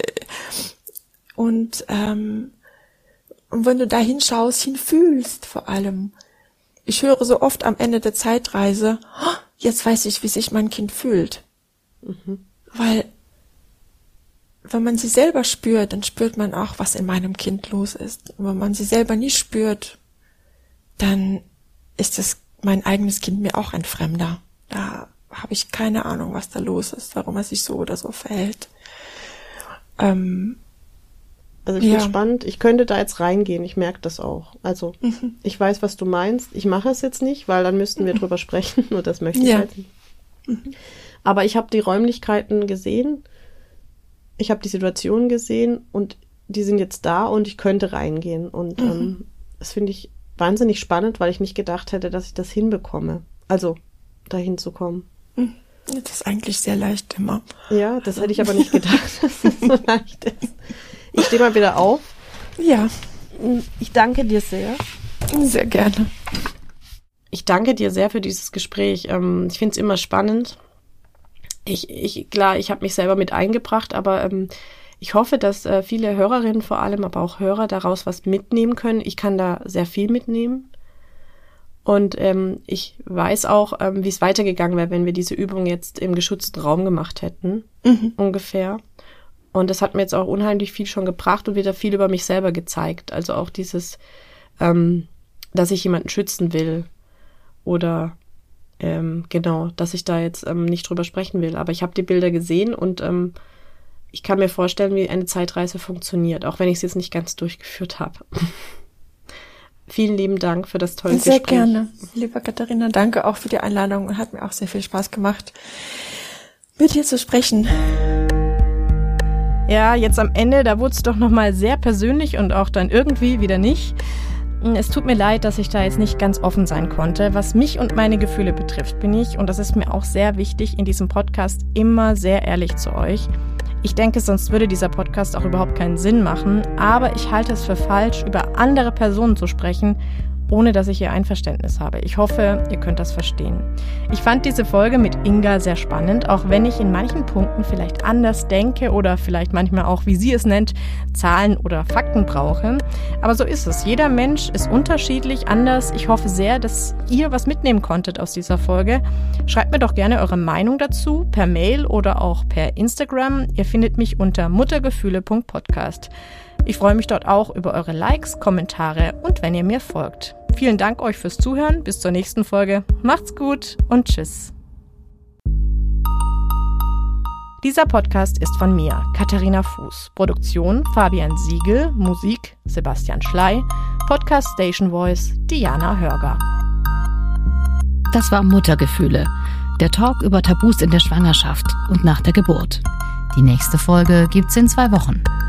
Und, ähm, und wenn du da hinschaust, hinfühlst vor allem. Ich höre so oft am Ende der Zeitreise, oh, jetzt weiß ich, wie sich mein Kind fühlt. Mhm. Weil, wenn man sie selber spürt, dann spürt man auch, was in meinem Kind los ist. Und wenn man sie selber nicht spürt, dann ist das mein eigenes Kind mir auch ein Fremder. Da habe ich keine Ahnung, was da los ist, warum er sich so oder so verhält. Ähm, also ich ja. finde es spannend. Ich könnte da jetzt reingehen. Ich merke das auch. Also mhm. ich weiß, was du meinst. Ich mache es jetzt nicht, weil dann müssten wir mhm. drüber sprechen. Nur das möchte ich ja. halt nicht. Mhm. Aber ich habe die Räumlichkeiten gesehen. Ich habe die Situation gesehen und die sind jetzt da und ich könnte reingehen. Und mhm. ähm, das finde ich wahnsinnig spannend, weil ich nicht gedacht hätte, dass ich das hinbekomme. Also, dahin zu kommen. Das ist eigentlich sehr leicht immer. Ja, das hätte ich aber nicht gedacht, dass es so leicht ist. Ich stehe mal wieder auf. Ja. Ich danke dir sehr. Sehr gerne. Ich danke dir sehr für dieses Gespräch. Ich finde es immer spannend. Ich, ich, klar, ich habe mich selber mit eingebracht, aber ähm, ich hoffe, dass äh, viele Hörerinnen vor allem, aber auch Hörer daraus was mitnehmen können. Ich kann da sehr viel mitnehmen. Und ähm, ich weiß auch, ähm, wie es weitergegangen wäre, wenn wir diese Übung jetzt im geschützten Raum gemacht hätten, mhm. ungefähr. Und das hat mir jetzt auch unheimlich viel schon gebracht und wieder viel über mich selber gezeigt. Also auch dieses, ähm, dass ich jemanden schützen will oder ähm, genau, dass ich da jetzt ähm, nicht drüber sprechen will. Aber ich habe die Bilder gesehen und ähm, ich kann mir vorstellen, wie eine Zeitreise funktioniert, auch wenn ich es jetzt nicht ganz durchgeführt habe. Vielen lieben Dank für das tolle sehr Gespräch. Sehr gerne, liebe Katharina. Danke auch für die Einladung und hat mir auch sehr viel Spaß gemacht, mit dir zu sprechen. Ja, jetzt am Ende, da wurde es doch nochmal sehr persönlich und auch dann irgendwie wieder nicht. Es tut mir leid, dass ich da jetzt nicht ganz offen sein konnte. Was mich und meine Gefühle betrifft, bin ich, und das ist mir auch sehr wichtig, in diesem Podcast immer sehr ehrlich zu euch. Ich denke, sonst würde dieser Podcast auch überhaupt keinen Sinn machen, aber ich halte es für falsch, über andere Personen zu sprechen, ohne dass ich ihr Einverständnis habe. Ich hoffe, ihr könnt das verstehen. Ich fand diese Folge mit Inga sehr spannend, auch wenn ich in manchen Punkten vielleicht anders denke oder vielleicht manchmal auch, wie sie es nennt, Zahlen oder Fakten brauche. Aber so ist es. Jeder Mensch ist unterschiedlich, anders. Ich hoffe sehr, dass ihr was mitnehmen konntet aus dieser Folge. Schreibt mir doch gerne eure Meinung dazu, per Mail oder auch per Instagram. Ihr findet mich unter muttergefühle punkt podcast. Ich freue mich dort auch über eure Likes, Kommentare und wenn ihr mir folgt. Vielen Dank euch fürs Zuhören. Bis zur nächsten Folge. Macht's gut und tschüss. Dieser Podcast ist von mir, Katharina Fuß. Produktion Fabian Siegel, Musik Sebastian Schley, Podcast Station Voice Diana Hörger. Das war Muttergefühle, der Talk über Tabus in der Schwangerschaft und nach der Geburt. Die nächste Folge gibt's in zwei Wochen.